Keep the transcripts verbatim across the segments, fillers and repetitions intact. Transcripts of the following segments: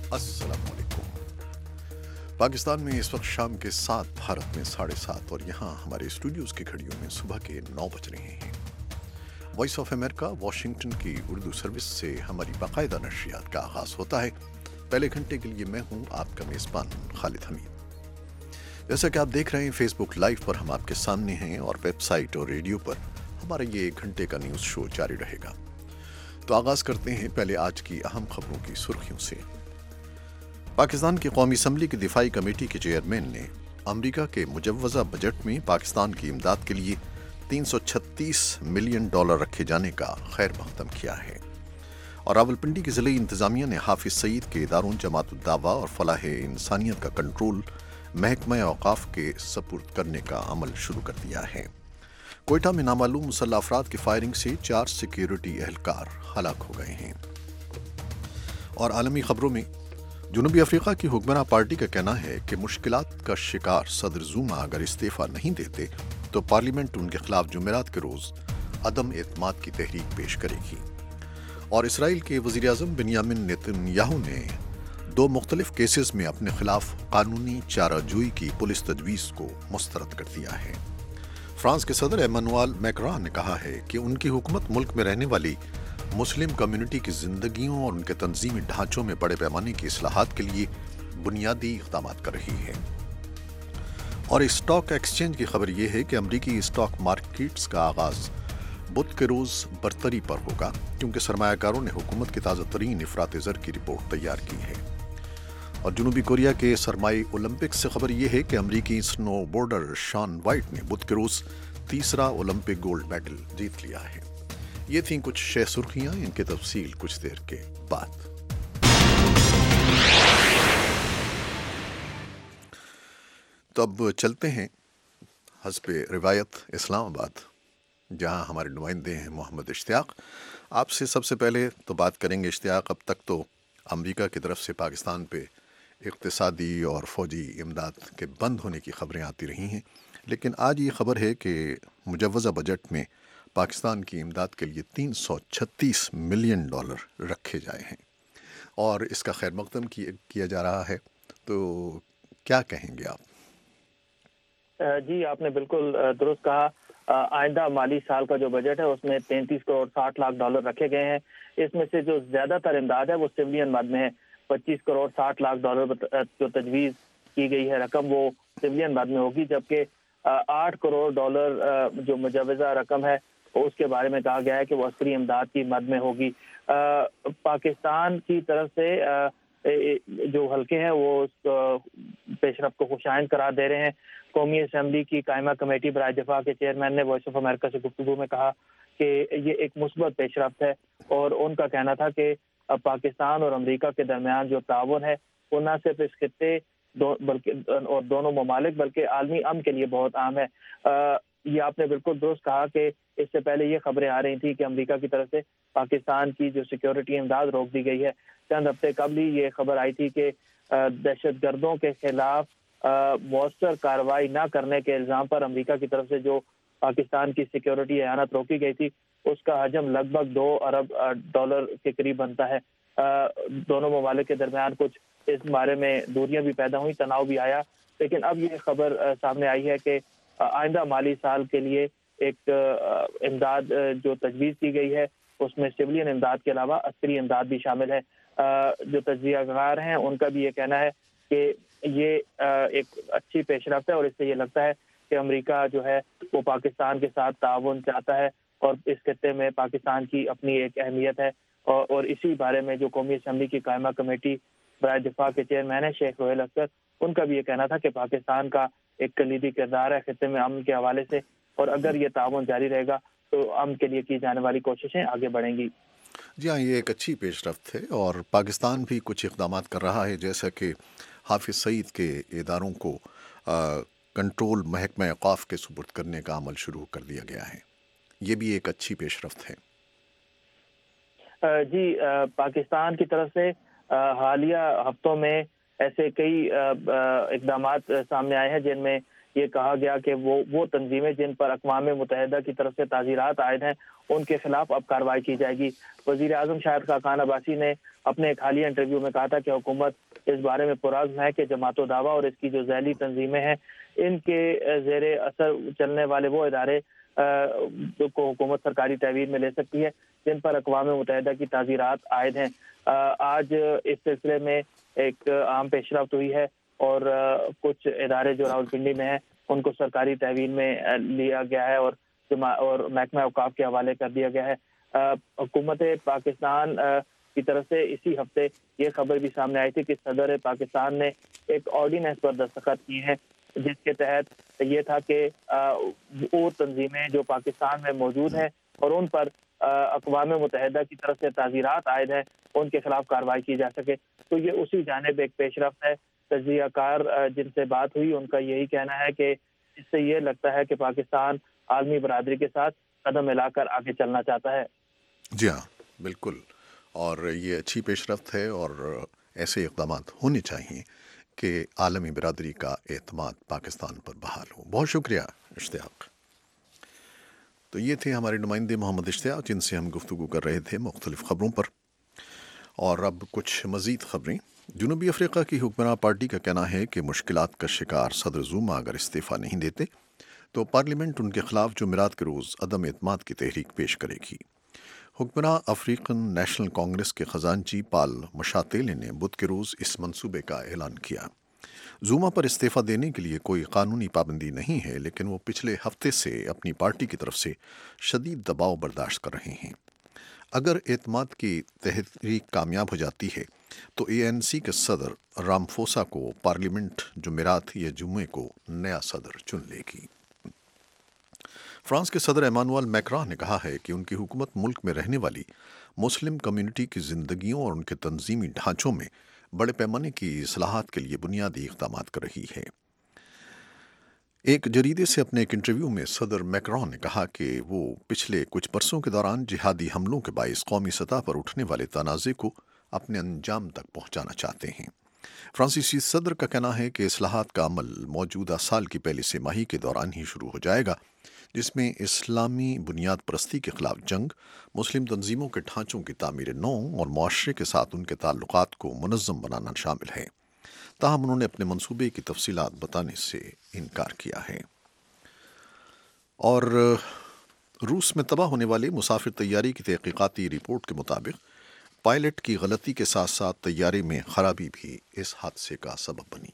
अस्सलाम वालेकुम। पाकिस्तान में इस वक्त शाम के सात, भारत में साढ़े सात और यहाँ हमारे स्टूडियोज़ की घड़ियों में सुबह के नौ बज रहे हैं। वॉइस ऑफ अमेरिका वाशिंगटन की उर्दू सर्विस से हमारी बाकायदा नशरियात का आगाज़ होता है। पहले घंटे के लिए मैं हूँ आपका मेज़बान खालिद हमीद। जैसा कि आप देख रहे हैं, फेसबुक लाइव पर हम आपके सामने हैं और वेबसाइट और रेडियो पर हमारा ये एक घंटे का न्यूज़ शो जारी रहेगा। तो आगाज़ करते हैं पहले आज की अहम खबरों की सुर्खियों से। पाकिस्तान की कौमी असम्बली की दिफाई कमेटी के चेयरमैन ने अमरीका के मुजव्वज़ा बजट में पाकिस्तान की इमदाद के लिए तीन सौ छत्तीस मिलियन डॉलर रखे जाने का खैर मकदम किया है। और रावलपिंडी की ज़िले इंतज़ामिया ने हाफिज़ सईद के इदारों जमातुद दावा और फलाह इंसानियत का कंट्रोल महकमा औकाफ के सपुर्द करने का अमल शुरू कर दिया है। कोयटा में नामालूम मुसल्लह अफराद की फायरिंग से चार सिक्योरिटी एहलकार हलाक हो गए हैं। और आलमी खबरों में जनूबी अफ्रीका की हुक्मरान पार्टी का कहना है कि मुश्किलात का शिकार सदर ज़ुमा अगर इस्तीफ़ा नहीं देते तो पार्लियामेंट उनके खिलाफ जुमेरात के रोज़ अदम एतमाद की तहरीक पेश करेगी। और इसराइल के वज़ीर आज़म बिन्यामिन नेतन्याहू ने दो मुख्तलिफ केसेस में अपने खिलाफ कानूनी चाराजोई की पुलिस तजवीज़ को मुस्तरद कर दिया है। फ्रांस के सदर एमानुएल मैक्रॉन ने कहा है कि उनकी हुकूमत मुल्क में रहने वाली मुस्लिम कम्युनिटी की ज़िंदगियों और उनके तंजीमी ढांचों में बड़े पैमाने की इस्लाहात के लिए बुनियादी इक़दाम कर रही है। और स्टॉक एक्सचेंज की खबर यह है कि अमरीकी स्टॉक मार्केट्स का आगाज़ बुध के रोज़ बरतरी पर होगा, क्योंकि सरमायाकारों ने हुकूमत की ताज़ा तरीन इफ़रात ज़र की रिपोर्ट तैयार की है। और जनूबी कोरिया के सरमाई ओलंपिक्स से खबर यह है कि अमरीकी स्नो बोर्डर शॉन वाइट ने बुध के रोज़ तीसरा ओलंपिक गोल्ड मेडल जीत लिया है। ये थीं कुछ शे सुर्खियां, इनके तफसील कुछ देर के बाद। तो अब चलते हैं हस्बे रिवायत इस्लामाबाद, जहां हमारे नुमाइंदे हैं मोहम्मद इश्तियाक। आपसे सबसे पहले तो बात करेंगे इश्तियाक, अब तक तो अमेरिका की तरफ से पाकिस्तान पे इक़्तिसादी और फ़ौजी इमदाद के बंद होने की खबरें आती रही हैं, लेकिन आज ये खबर है कि मुजव्वज़ा बजट में पाकिस्तान की इमदाद के लिए तीन सौ छत्तीस मिलियन डॉलर रखे जाए हैं और इसका खैर मकदम किया जा रहा है। तो क्या कहेंगे आप? जी, आपने बिल्कुल दुरुस्त कहा। आइंदा माली साल का जो बजट है उसमें तैंतीस करोड़ साठ लाख डॉलर रखे गए हैं। इसमें से जो ज़्यादातर इमदाद है वो सिविलियन मद में है। पच्चीस करोड़ साठ लाख डॉलर जो तजवीज़ की गई है रकम वो सिविलियन मद में होगी, जबकि आठ करोड़ डॉलर जो मुजव्वज़ा रकम है उसके बारे में कहा गया है कि वो अस्करी इमदाद की मद में होगी। आ, पाकिस्तान की तरफ से आ, जो हल्के हैं वो उस पेशरफ्त को खुशाइन करार दे रहे हैं। कौमी असम्बली की कायमा कमेटी बराए दिफा के चेयरमैन ने वॉइस ऑफ अमेरिका से गुफ्तगू में कहा कि ये एक मुस्बत पेशरफ्त है और उनका कहना था कि पाकिस्तान और अमेरिका के दरमियान जो ताउन है वो न सिर्फ इस खित्ते दो, बल्कि और दोनों ममालिक बल्कि आलमी अमन के लिए बहुत अहम है। आ, ये आपने बिल्कुल दुरुस्त कहा कि इससे पहले ये खबरें आ रही थी कि अमेरिका की तरफ से पाकिस्तान की जो सिक्योरिटी इमदाद रोक दी गई है। चंद हफ्ते कबल ही ये खबर आई थी कि दहशत गर्दों के खिलाफ मौसर कार्रवाई न करने के इल्ज़ाम पर अमेरिका की तरफ से जो पाकिस्तान की सिक्योरिटी एहानत रोकी गई थी उसका हजम लगभग दो अरब डॉलर के करीब बनता है। दोनों ममालिक के दरमियान कुछ इस बारे में दूरियां भी पैदा हुई, तनाव भी आया, लेकिन अब ये खबर सामने आई है कि आइंदा माली साल के लिए एक इमदाद जो तजवीज़ की गई है उसमें सिविलियन इमदाद के अलावा अस्करी इमदाद भी शामिल है। जो तजज़ियाकार हैं उनका भी ये कहना है कि ये एक अच्छी पेशरफ्त है और इससे ये लगता है कि अमेरिका जो है वो पाकिस्तान के साथ ताउन चाहता है और इस खित्ते में पाकिस्तान की अपनी एक अहमियत है। और, और इसी बारे में जो कौमी असम्बली की कायमा कमेटी बराए दिफा के चेयरमैन है शेख रोहेल अख्तर, उनका भी ये कहना था कि पाकिस्तान का एक कलीदी किरदार है खित्ते में अमन के हवाले से, और अगर ये ताउन जारी रहेगा तो अमन के लिए की जाने वाली कोशिशें आगे बढ़ेंगी। जी हाँ, ये एक अच्छी पेशरफ्त है और पाकिस्तान भी कुछ इक़दाम कर रहा है, जैसा कि हाफिज़ सईद के इदारों को आ, कंट्रोल महकमा औकाफ के सुपुर्द करने का अमल शुरू कर दिया गया है। ये भी एक अच्छी पेशरफ्त है। जी, पाकिस्तान की तरफ से हालिया हफ्तों में ऐसे कई इक़दाम सामने आए हैं जिनमें یہ کہا گیا کہ وہ وہ تنظیمیں جن پر اقوام متحدہ کی طرف سے تعزیرات عائد ہیں ان کے خلاف اب کارروائی کی جائے گی۔ وزیر اعظم شاہد خاقان عباسی نے اپنے ایک حالیہ انٹرویو میں کہا تھا کہ حکومت اس بارے میں پرعزم ہے کہ جماعت و دعویٰ اور اس کی جو ذیلی تنظیمیں ہیں ان کے زیر اثر چلنے والے وہ ادارے کو حکومت سرکاری تحویل میں لے سکتی ہے جن پر اقوام متحدہ کی تعزیرات عائد ہیں۔ آج اس سلسلے میں ایک اہم پیش رفت ہوئی ہے اور کچھ ادارے جو راولپنڈی میں ہیں ان کو سرکاری تحویل میں لیا گیا ہے اور اور محکمہ اوقاف کے حوالے کر دیا گیا ہے۔ حکومت پاکستان کی طرف سے اسی ہفتے یہ خبر بھی سامنے آئی تھی کہ صدر پاکستان نے ایک آرڈیننس پر دستخط کیے ہیں جس کے تحت یہ تھا کہ وہ تنظیمیں جو پاکستان میں موجود ہیں اور ان پر اقوام متحدہ کی طرف سے تعزیرات عائد ہیں ان کے خلاف کارروائی کی جا سکے۔ تو یہ اسی جانب ایک پیش رفت ہے۔ تجزیہ کار جن سے بات ہوئی ان کا یہی کہنا ہے کہ اس سے یہ لگتا ہے کہ پاکستان عالمی برادری کے ساتھ قدم ملا کر آگے چلنا چاہتا ہے۔ جی ہاں بالکل، اور یہ اچھی پیش رفت ہے اور ایسے اقدامات ہونے چاہیے کہ عالمی برادری کا اعتماد پاکستان پر بحال ہو۔ بہت شکریہ اشتیاق۔ تو یہ تھے ہمارے نمائندے محمد اشتیاق جن سے ہم گفتگو کر رہے تھے مختلف خبروں پر۔ اور اب کچھ مزید خبریں۔ جنوبی افریقہ کی حکمراں پارٹی کا کہنا ہے کہ مشکلات کا شکار صدر زوما اگر استعفیٰ نہیں دیتے تو پارلیمنٹ ان کے خلاف جمعرات کے روز عدم اعتماد کی تحریک پیش کرے گی۔ حکمراں افریقن نیشنل کانگریس کے خزانچی پال مشاتیلے نے بدھ کے روز اس منصوبے کا اعلان کیا۔ زوما پر استعفیٰ دینے کے لیے کوئی قانونی پابندی نہیں ہے، لیکن وہ پچھلے ہفتے سے اپنی پارٹی کی طرف سے شدید دباؤ برداشت کر رہے ہیں۔ اگر اعتماد کی تحریک کامیاب ہو جاتی ہے تو اے این سی کے صدر رامفوسا کو پارلیمنٹ جمعرات یا جمعے کو نیا صدر چن لے گی۔ فرانس کے صدر ایمانوئل میکران نے کہا ہے کہ ان کی حکومت ملک میں رہنے والی مسلم کمیونٹی کی زندگیوں اور ان کے تنظیمی ڈھانچوں میں بڑے پیمانے کی اصلاحات کے لیے بنیادی اقدامات کر رہی ہے۔ ایک جریدے سے اپنے ایک انٹرویو میں صدر میکران نے کہا کہ وہ پچھلے کچھ برسوں کے دوران جہادی حملوں کے باعث قومی سطح پر اٹھنے والے تنازع کو اپنے انجام تک پہنچانا چاہتے ہیں۔ فرانسیسی صدر کا کہنا ہے کہ اصلاحات کا عمل موجودہ سال کی پہلی سہ ماہی کے دوران ہی شروع ہو جائے گا، جس میں اسلامی بنیاد پرستی کے خلاف جنگ، مسلم تنظیموں کے ڈھانچوں کی تعمیر نو اور معاشرے کے ساتھ ان کے تعلقات کو منظم بنانا شامل ہے۔ تاہم انہوں نے اپنے منصوبے کی تفصیلات بتانے سے انکار کیا ہے۔ اور روس میں تباہ ہونے والے مسافر طیارے کی تحقیقاتی رپورٹ کے مطابق پائلٹ کی غلطی کے ساتھ ساتھ طیارے میں خرابی بھی اس حادثے کا سبب بنی۔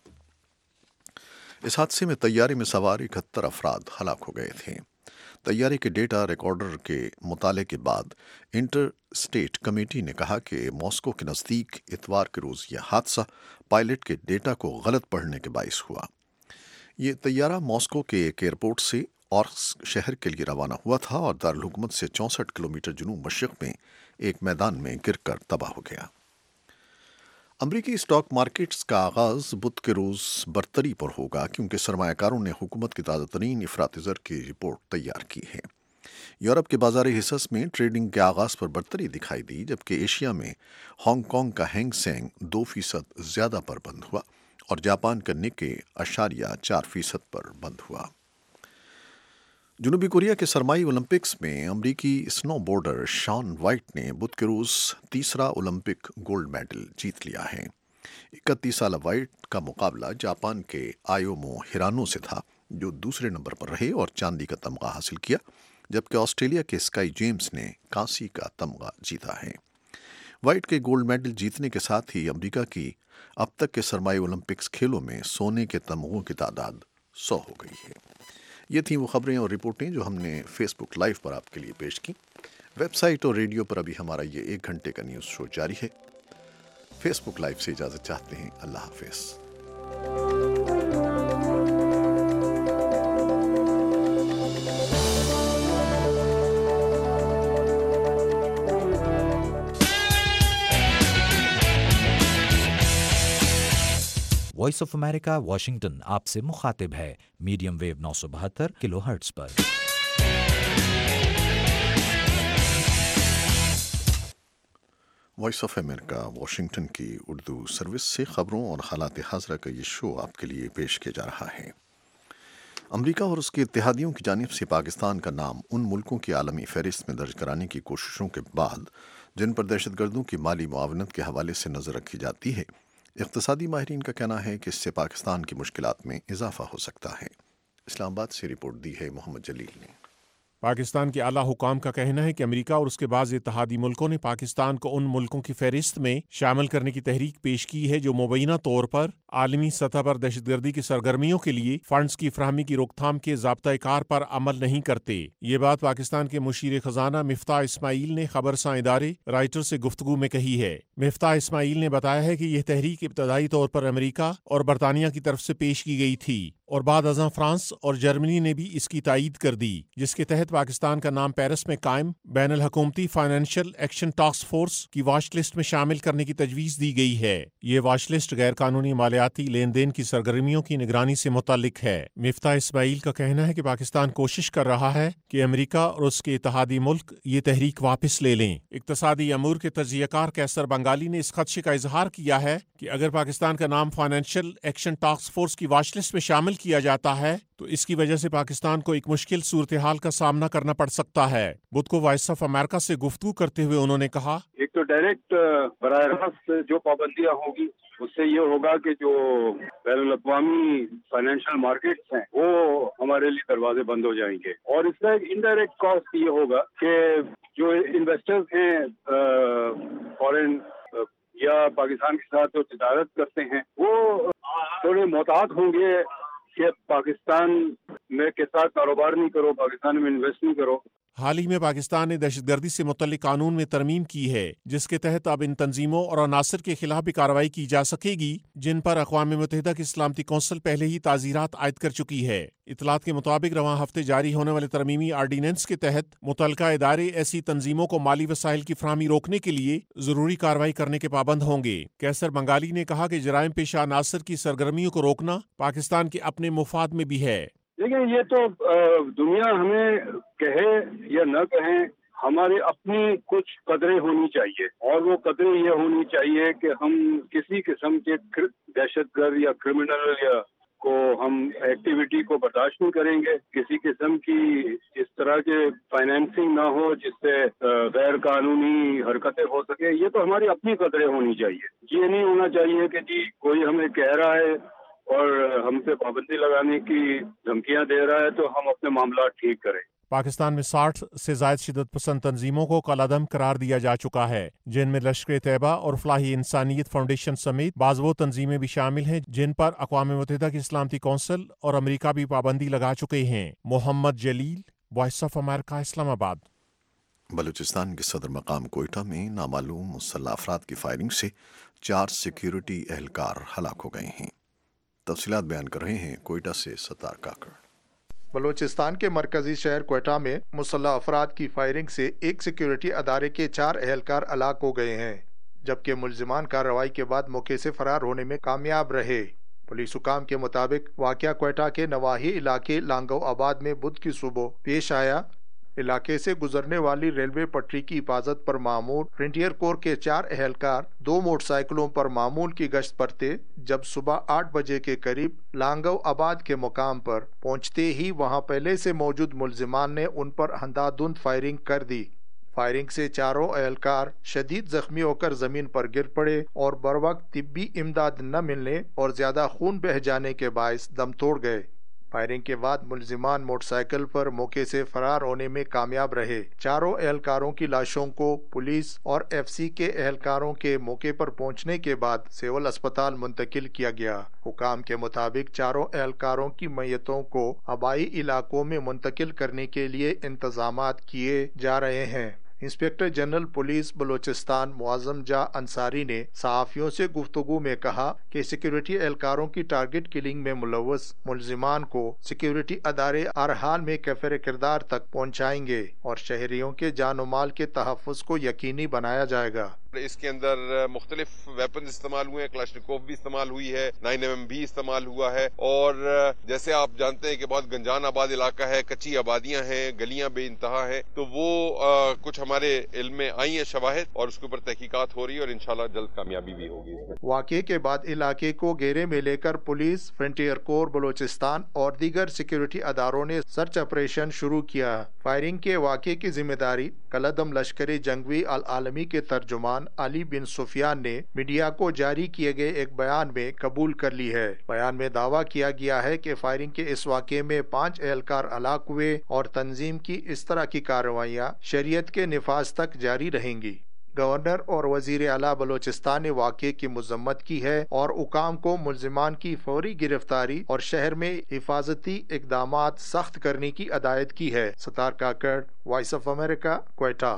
اس حادثے میں طیارے میں سوار اکہتر افراد ہلاک ہو گئے تھے۔ طیارے کے ڈیٹا ریکارڈر کے مطالعے کے بعد انٹر اسٹیٹ کمیٹی نے کہا کہ ماسکو کے نزدیک اتوار کے روز یہ حادثہ پائلٹ کے ڈیٹا کو غلط پڑھنے کے باعث ہوا۔ یہ طیارہ ماسکو کے ایک ایئرپورٹ سے اورسک شہر کے لیے روانہ ہوا تھا اور دارالحکومت سے چونسٹھ کلومیٹر جنوب مشرق میں ایک میدان میں گر کر تباہ ہو گیا۔ امریکی اسٹاک مارکیٹس کا آغاز بدھ کے روز برتری پر ہوگا کیونکہ سرمایہ کاروں نے حکومت کی تازہ ترین افراط زر کی رپورٹ تیار کی ہے۔ یورپ کے بازار حصص میں ٹریڈنگ کے آغاز پر برتری دکھائی دی، جبکہ ایشیا میں ہانگ کانگ کا ہینگ سینگ دو فیصد زیادہ پر بند ہوا اور جاپان کا نکے اشاریہ چار فیصد پر بند ہوا۔ جنوبی کوریا کے سرمائی اولمپکس میں امریکی سنو بورڈر شان وائٹ نے بدھ کے روز تیسرا اولمپک گولڈ میڈل جیت لیا ہے۔ اکتیس سالہ وائٹ کا مقابلہ جاپان کے آیومو ہیرانو سے تھا جو دوسرے نمبر پر رہے اور چاندی کا تمغہ حاصل کیا، جبکہ آسٹریلیا کے اسکائی جیمز نے کانسی کا تمغہ جیتا ہے۔ وائٹ کے گولڈ میڈل جیتنے کے ساتھ ہی امریکہ کی اب تک کے سرمائی اولمپکس کھیلوں میں سونے کے تمغوں کی تعداد سو ہو گئی ہے۔ یہ تھیں وہ خبریں اور رپورٹیں جو ہم نے فیس بک لائیو پر آپ کے لیے پیش کی۔ ویب سائٹ اور ریڈیو پر ابھی ہمارا یہ ایک گھنٹے کا نیوز شو جاری ہے۔ فیس بک لائیو سے اجازت چاہتے ہیں۔ اللہ حافظ۔ وائس آف امریکہ واشنگٹن آپ سے مخاطب ہے، میڈیم ویو نو سو بہتر کلو ہرٹز پر۔ وائس آف امریکہ واشنگٹن کی اردو سروس سے خبروں اور حالات حاضرہ کا یہ شو آپ کے لیے پیش کیا جا رہا ہے۔ امریکہ اور اس کے اتحادیوں کی جانب سے پاکستان کا نام ان ملکوں کی عالمی فہرست میں درج کرانے کی کوششوں کے بعد جن پر دہشت گردوں کی مالی معاونت کے حوالے سے نظر رکھی جاتی ہے، اقتصادی ماہرین کا کہنا ہے کہ اس سے پاکستان کی مشکلات میں اضافہ ہو سکتا ہے۔ اسلام آباد سے رپورٹ دی ہے محمد جلیل نے۔ پاکستان کے اعلیٰ حکام کا کہنا ہے کہ امریکہ اور اس کے بعض اتحادی ملکوں نے پاکستان کو ان ملکوں کی فہرست میں شامل کرنے کی تحریک پیش کی ہے جو مبینہ طور پر عالمی سطح پر دہشت گردی کی سرگرمیوں کے لیے فنڈز کی فراہمی کی روک تھام کے ضابطۂ کار پر عمل نہیں کرتے۔ یہ بات پاکستان کے مشیر خزانہ مفتاح اسماعیل نے خبر ساں ادارے رائٹر سے گفتگو میں کہی ہے۔ مفتاح اسماعیل نے بتایا ہے کہ یہ تحریک ابتدائی طور پر امریکہ اور برطانیہ کی طرف سے پیش کی گئی تھی اور بعد ازاں فرانس اور جرمنی نے بھی اس کی تائید کر دی، جس کے تحت پاکستان کا نام پیرس میں قائم بین الحکومتی فائنینشیل ایکشن ٹاسک فورس کی واچ لسٹ میں شامل کرنے کی تجویز دی گئی ہے۔ یہ واچ لسٹ غیر قانونی مالیاتی لین دین کی سرگرمیوں کی نگرانی سے متعلق ہے۔ مفتاح اسماعیل کا کہنا ہے کہ پاکستان کوشش کر رہا ہے کہ امریکہ اور اس کے اتحادی ملک یہ تحریک واپس لے لیں۔ اقتصادی امور کے تجزیہ کار کیسر بنگالی نے اس خدشے کا اظہار کیا ہے کہ اگر پاکستان کا نام فائنینشیل ایکشن ٹاسک فورس کی واچ لسٹ میں شامل کیا جاتا ہے تو اس کی وجہ سے پاکستان کو ایک مشکل صورتحال کا سامنا کرنا پڑ سکتا ہے۔ بدھ کو وائس آف امریکہ سے گفتگو کرتے ہوئے انہوں نے کہا، ایک تو ڈائریکٹ براہ راست جو پابندیاں ہوں گی اس سے یہ ہوگا کہ جو بین الاقوامی فائنینشیل مارکیٹس ہیں وہ ہمارے لیے دروازے بند ہو جائیں گے، اور اس کا ایک انڈائریکٹ کاسٹ یہ ہوگا کہ جو انویسٹرز ہیں فارن یا پاکستان کے ساتھ جو تجارت کرتے ہیں وہ تھوڑے محتاط ہوں گے کہ پاکستان میں کے ساتھ کاروبار نہیں کرو، پاکستان میں انویسٹ نہیں کرو۔ حال ہی میں پاکستان نے دہشت گردی سے متعلق قانون میں ترمیم کی ہے جس کے تحت اب ان تنظیموں اور عناصر کے خلاف بھی کارروائی کی جا سکے گی جن پر اقوام متحدہ کی سلامتی کونسل پہلے ہی تعزیرات عائد کر چکی ہے۔ اطلاعات کے مطابق رواں ہفتے جاری ہونے والے ترمیمی آرڈیننس کے تحت متعلقہ ادارے ایسی تنظیموں کو مالی وسائل کی فراہمی روکنے کے لیے ضروری کارروائی کرنے کے پابند ہوں گے۔ کیسر بنگالی نے کہا کہ جرائم پیشہ عناصر کی سرگرمیوں کو روکنا پاکستان کے اپنے مفاد میں بھی ہے۔ دیکھیں، یہ تو دنیا ہمیں کہے یا نہ کہیں، ہمارے اپنی کچھ قدریں ہونی چاہیے، اور وہ قدریں یہ ہونی چاہیے کہ ہم کسی قسم کے دہشت گرد یا کرمنل یا کو ہم ایکٹیویٹی کو برداشت نہیں کریں گے، کسی قسم کی اس طرح کے فائنینسنگ نہ ہو جس سے غیر قانونی حرکتیں ہو سکے۔ یہ تو ہماری اپنی قدریں ہونی چاہیے۔ یہ نہیں ہونا چاہیے کہ جی کوئی ہمیں کہہ رہا ہے اور ہم پہ پابندی لگانے کی دھمکیاں دے رہا ہے تو ہم اپنے معاملات ٹھیک کریں۔ پاکستان میں ساٹھ سے زائد شدت پسند تنظیموں کو کالعدم قرار دیا جا چکا ہے، جن میں لشکر طیبہ اور فلاحی انسانیت فاؤنڈیشن سمیت بعض وہ تنظیمیں بھی شامل ہیں جن پر اقوام متحدہ کی سلامتی کونسل اور امریکہ بھی پابندی لگا چکے ہیں۔ محمد جلیل، وائس آف امریکہ، اسلام آباد۔ بلوچستان کے صدر مقام کوئٹہ میں نامعلوم مسلح افراد کی فائرنگ سے چار سیکیورٹی اہلکار ہلاک ہو گئے ہیں۔ تفصیلات بیان کر رہے ہیں کوئٹہ سے ستار کاکڑ۔ بلوچستان کے مرکزی شہر کوئٹہ میں مسلح افراد کی فائرنگ سے ایک سیکیورٹی ادارے کے چار اہلکار ہلاک ہو گئے ہیں، جبکہ ملزمان کارروائی کے بعد موقع سے فرار ہونے میں کامیاب رہے۔ پولیس حکام کے مطابق واقعہ کوئٹہ کے نواحی علاقے لانگو آباد میں بدھ کی صبح پیش آیا۔ علاقے سے گزرنے والی ریلوے پٹری کی حفاظت پر معمور فرنٹیئر کور کے چار اہلکار دو موٹر سائیکلوں پر معمول کی گشت پر تھے جب صبح آٹھ بجے کے قریب لانگو آباد کے مقام پر پہنچتے ہی وہاں پہلے سے موجود ملزمان نے ان پر اندھادھند فائرنگ کر دی۔ فائرنگ سے چاروں اہلکار شدید زخمی ہو کر زمین پر گر پڑے اور بروقت طبی امداد نہ ملنے اور زیادہ خون بہہ جانے کے باعث دم توڑ گئے۔ فائرنگ کے بعد ملزمان موٹر سائیکل پر موقع سے فرار ہونے میں کامیاب رہے۔ چاروں اہلکاروں کی لاشوں کو پولیس اور ایف سی کے اہلکاروں کے موقع پر پہنچنے کے بعد سول اسپتال منتقل کیا گیا۔ حکام کے مطابق چاروں اہلکاروں کی میتوں کو آبائی علاقوں میں منتقل کرنے کے لیے انتظامات کیے جا رہے ہیں۔ انسپکٹر جنرل پولیس بلوچستان معظم جاں انصاری نے صحافیوں سے گفتگو میں کہا کہ سیکیورٹی اہلکاروں کی ٹارگٹ کلنگ میں ملوث ملزمان کو سیکیورٹی ادارے ہر حال میں کیفر کردار تک پہنچائیں گے اور شہریوں کے جان و مال کے تحفظ کو یقینی بنایا جائے گا۔ اس کے اندر مختلف ویپنز استعمال ہوئے ہیں، کلاشنکوف بھی استعمال ہوئی ہے، نائن ایم ایم بھی استعمال ہوا ہے، اور جیسے آپ جانتے ہیں کہ بہت گنجان آباد علاقہ ہے، کچی آبادیاں ہیں، گلیاں بے انتہا ہیں، تو وہ آ, کچھ ہمارے علم میں آئی ہیں شواہد، اور اس کے اوپر تحقیقات ہو رہی ہے اور انشاءاللہ جلد کامیابی بھی ہوگی اس میں۔ واقعے کے بعد علاقے کو گھیرے میں لے کر پولیس، فرنٹیئر کور بلوچستان اور دیگر سیکیورٹی اداروں نے سرچ آپریشن شروع کیا۔ فائرنگ کے واقعے کی ذمہ داری کالعدم لشکری جنگجوی العالمی کے ترجمان علی بن سفیان نے میڈیا کو جاری کیے گئے ایک بیان میں قبول کر لی ہے۔ بیان میں دعویٰ کیا گیا ہے کہ فائرنگ کے اس واقعے میں پانچ اہلکار ہلاک ہوئے اور تنظیم کی اس طرح کی کارروائیاں شریعت کے نفاذ تک جاری رہیں گی۔ گورنر اور وزیر اعلیٰ بلوچستان نے واقعے کی مذمت کی ہے اور حکام کو ملزمان کی فوری گرفتاری اور شہر میں حفاظتی اقدامات سخت کرنے کی ہدایت کی ہے۔ Sattar Kakar, Voice of America, Quetta.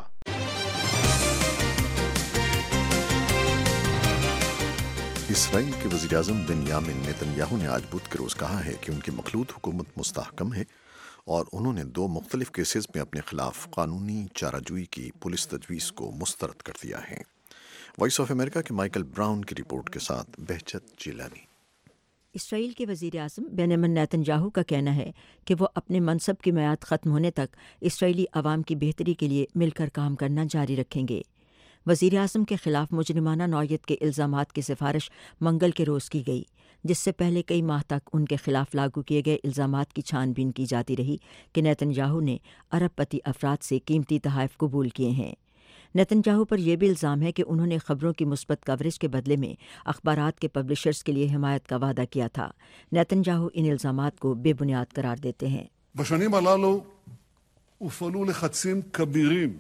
Israel کے وزیر اعظم بنیامین نیتن یاہو نے آج بدھ کے روز کہا ہے کہ ان کی مخلوط حکومت مستحکم ہے اور انہوں نے دو مختلف کیسز میں اپنے خلاف قانونی چارہ جوئی کی پولیس تجویز کو مسترد کر دیا ہے۔ وائس آف امریکہ کے مائیکل براؤن کی رپورٹ کے ساتھ بہجت جیلانی۔ اسرائیل کے وزیر اعظم بنیامین نیتن یاہو کا کہنا ہے کہ وہ اپنے منصب کی میعاد ختم ہونے تک اسرائیلی عوام کی بہتری کے لیے مل کر کام کرنا جاری رکھیں گے۔ وزیر اعظم کے خلاف مجرمانہ نوعیت کے الزامات کی سفارش منگل کے روز کی گئی، جس سے پہلے کئی ماہ تک ان کے خلاف لاگو کیے گئے الزامات کی چھان بین کی جاتی رہی کہ نیتن یاہو نے ارب پتی افراد سے قیمتی تحائف قبول کیے ہیں۔ نیتن یاہو پر یہ بھی الزام ہے کہ انہوں نے خبروں کی مثبت کوریج کے بدلے میں اخبارات کے پبلشرز کے لیے حمایت کا وعدہ کیا تھا۔ نیتن یاہو ان الزامات کو بے بنیاد قرار دیتے ہیں۔ בשנים הללו הופעלו לחצים כבירים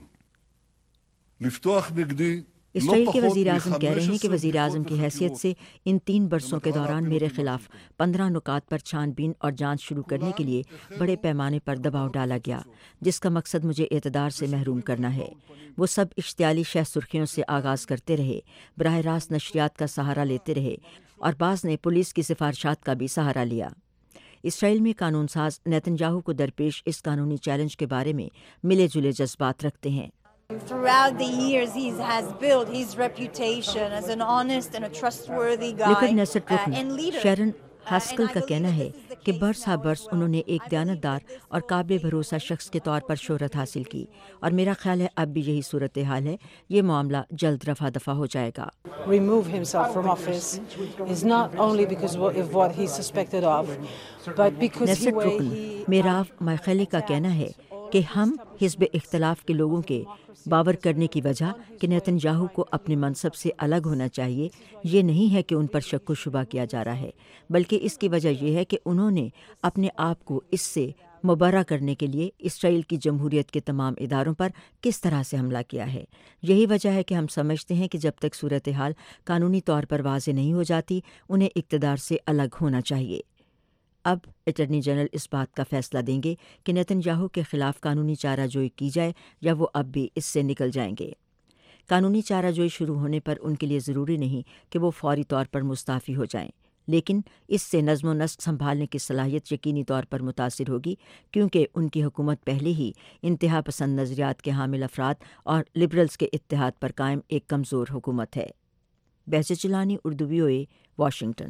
לפתוח נגדי اسرائیل کے وزیر اعظم کہہ رہے ہیں کہ وزیر اعظم کی حیثیت سے ان تین برسوں کے دوران میرے خلاف پندرہ نکات پر چھان بین اور جانچ شروع کرنے کے لیے بڑے پیمانے پر دباؤ ڈالا گیا، جس کا مقصد مجھے اقتدار سے محروم کرنا ہے۔ وہ سب اشتعالی شہ سرخیوں سے آغاز کرتے رہے، براہ راست نشریات کا سہارا لیتے رہے اور بعض نے پولیس کی سفارشات کا بھی سہارا لیا۔ اسرائیل میں قانون ساز نیتن یاہو کو درپیش اس قانونی چیلنج کے بارے میں ملے جلے جذبات رکھتے ہیں۔ Throughout the years, he has built his reputation as an honest and a trustworthy guy لیکن نیسٹ uh, رکن and leader. شیرن ہاسکل کا کہنا ہے کہ برس ہا برس انہوں نے ایک دیانتدار اور قابل بھروسہ شخص کے طور پر شہرت حاصل کی، اور میرا خیال ہے اب بھی یہی صورتحال ہے۔ یہ معاملہ جلد رفع دفع ہو جائے گا۔ remove himself from office is not only because of what he's suspected of, but because Knesset he way رکن he میراو مائخلی کا کہنا ہے کہ ہم حزب اختلاف کے لوگوں کے باور کرنے کی وجہ کہ نیتن یاہو کو اپنے منصب سے الگ ہونا چاہیے یہ نہیں ہے کہ ان پر شک و شبہ کیا جا رہا ہے، بلکہ اس کی وجہ یہ ہے کہ انہوں نے اپنے آپ کو اس سے مبرہ کرنے کے لیے اسرائیل کی جمہوریت کے تمام اداروں پر کس طرح سے حملہ کیا ہے۔ یہی وجہ ہے کہ ہم سمجھتے ہیں کہ جب تک صورتحال قانونی طور پر واضح نہیں ہو جاتی انہیں اقتدار سے الگ ہونا چاہیے۔ اب اٹارنی جنرل اس بات کا فیصلہ دیں گے کہ نیتن یاہو کے خلاف قانونی چارہ جوئی کی جائے یا وہ اب بھی اس سے نکل جائیں گے۔ قانونی چارہ جوئی شروع ہونے پر ان کے لیے ضروری نہیں کہ وہ فوری طور پر مستعفی ہو جائیں، لیکن اس سے نظم و نسق سنبھالنے کی صلاحیت یقینی طور پر متاثر ہوگی، کیونکہ ان کی حکومت پہلے ہی انتہا پسند نظریات کے حامل افراد اور لبرلز کے اتحاد پر قائم ایک کمزور حکومت ہے۔ Behjat Jilani, Urdu V O A, Washington.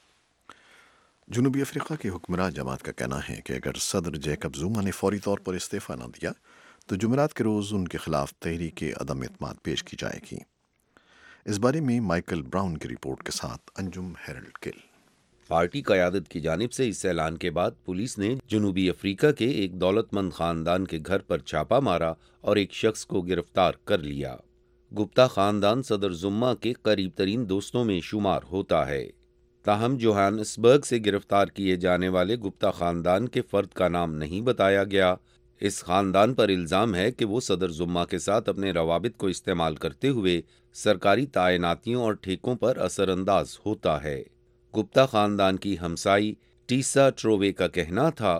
جنوبی افریقہ کی حکمراں جماعت کا کہنا ہے کہ اگر صدر جیکب زوما نے فوری طور پر استعفیٰ نہ دیا تو جمعرات کے روز ان کے خلاف تحریک عدم اعتماد پیش کی جائے گی۔ اس بارے میں مائیکل براؤن کی رپورٹ کے ساتھ انجم ہیرلڈ کل۔ پارٹی قیادت کی جانب سے اس اعلان کے بعد پولیس نے جنوبی افریقہ کے ایک دولت مند خاندان کے گھر پر چھاپہ مارا اور ایک شخص کو گرفتار کر لیا۔ گپتا خاندان صدر زما کے قریب ترین دوستوں میں شمار ہوتا ہے، تاہم جوہانسبرگ سے گرفتار کیے جانے والے گپتا خاندان کے فرد کا نام نہیں بتایا گیا۔ اس خاندان پر الزام ہے کہ وہ صدر زما کے ساتھ اپنے روابط کو استعمال کرتے ہوئے سرکاری تعیناتیوں اور ٹھیکوں پر اثر انداز ہوتا ہے۔ گپتا خاندان کی ہمسائی ٹیسا ٹرووے کا کہنا تھا،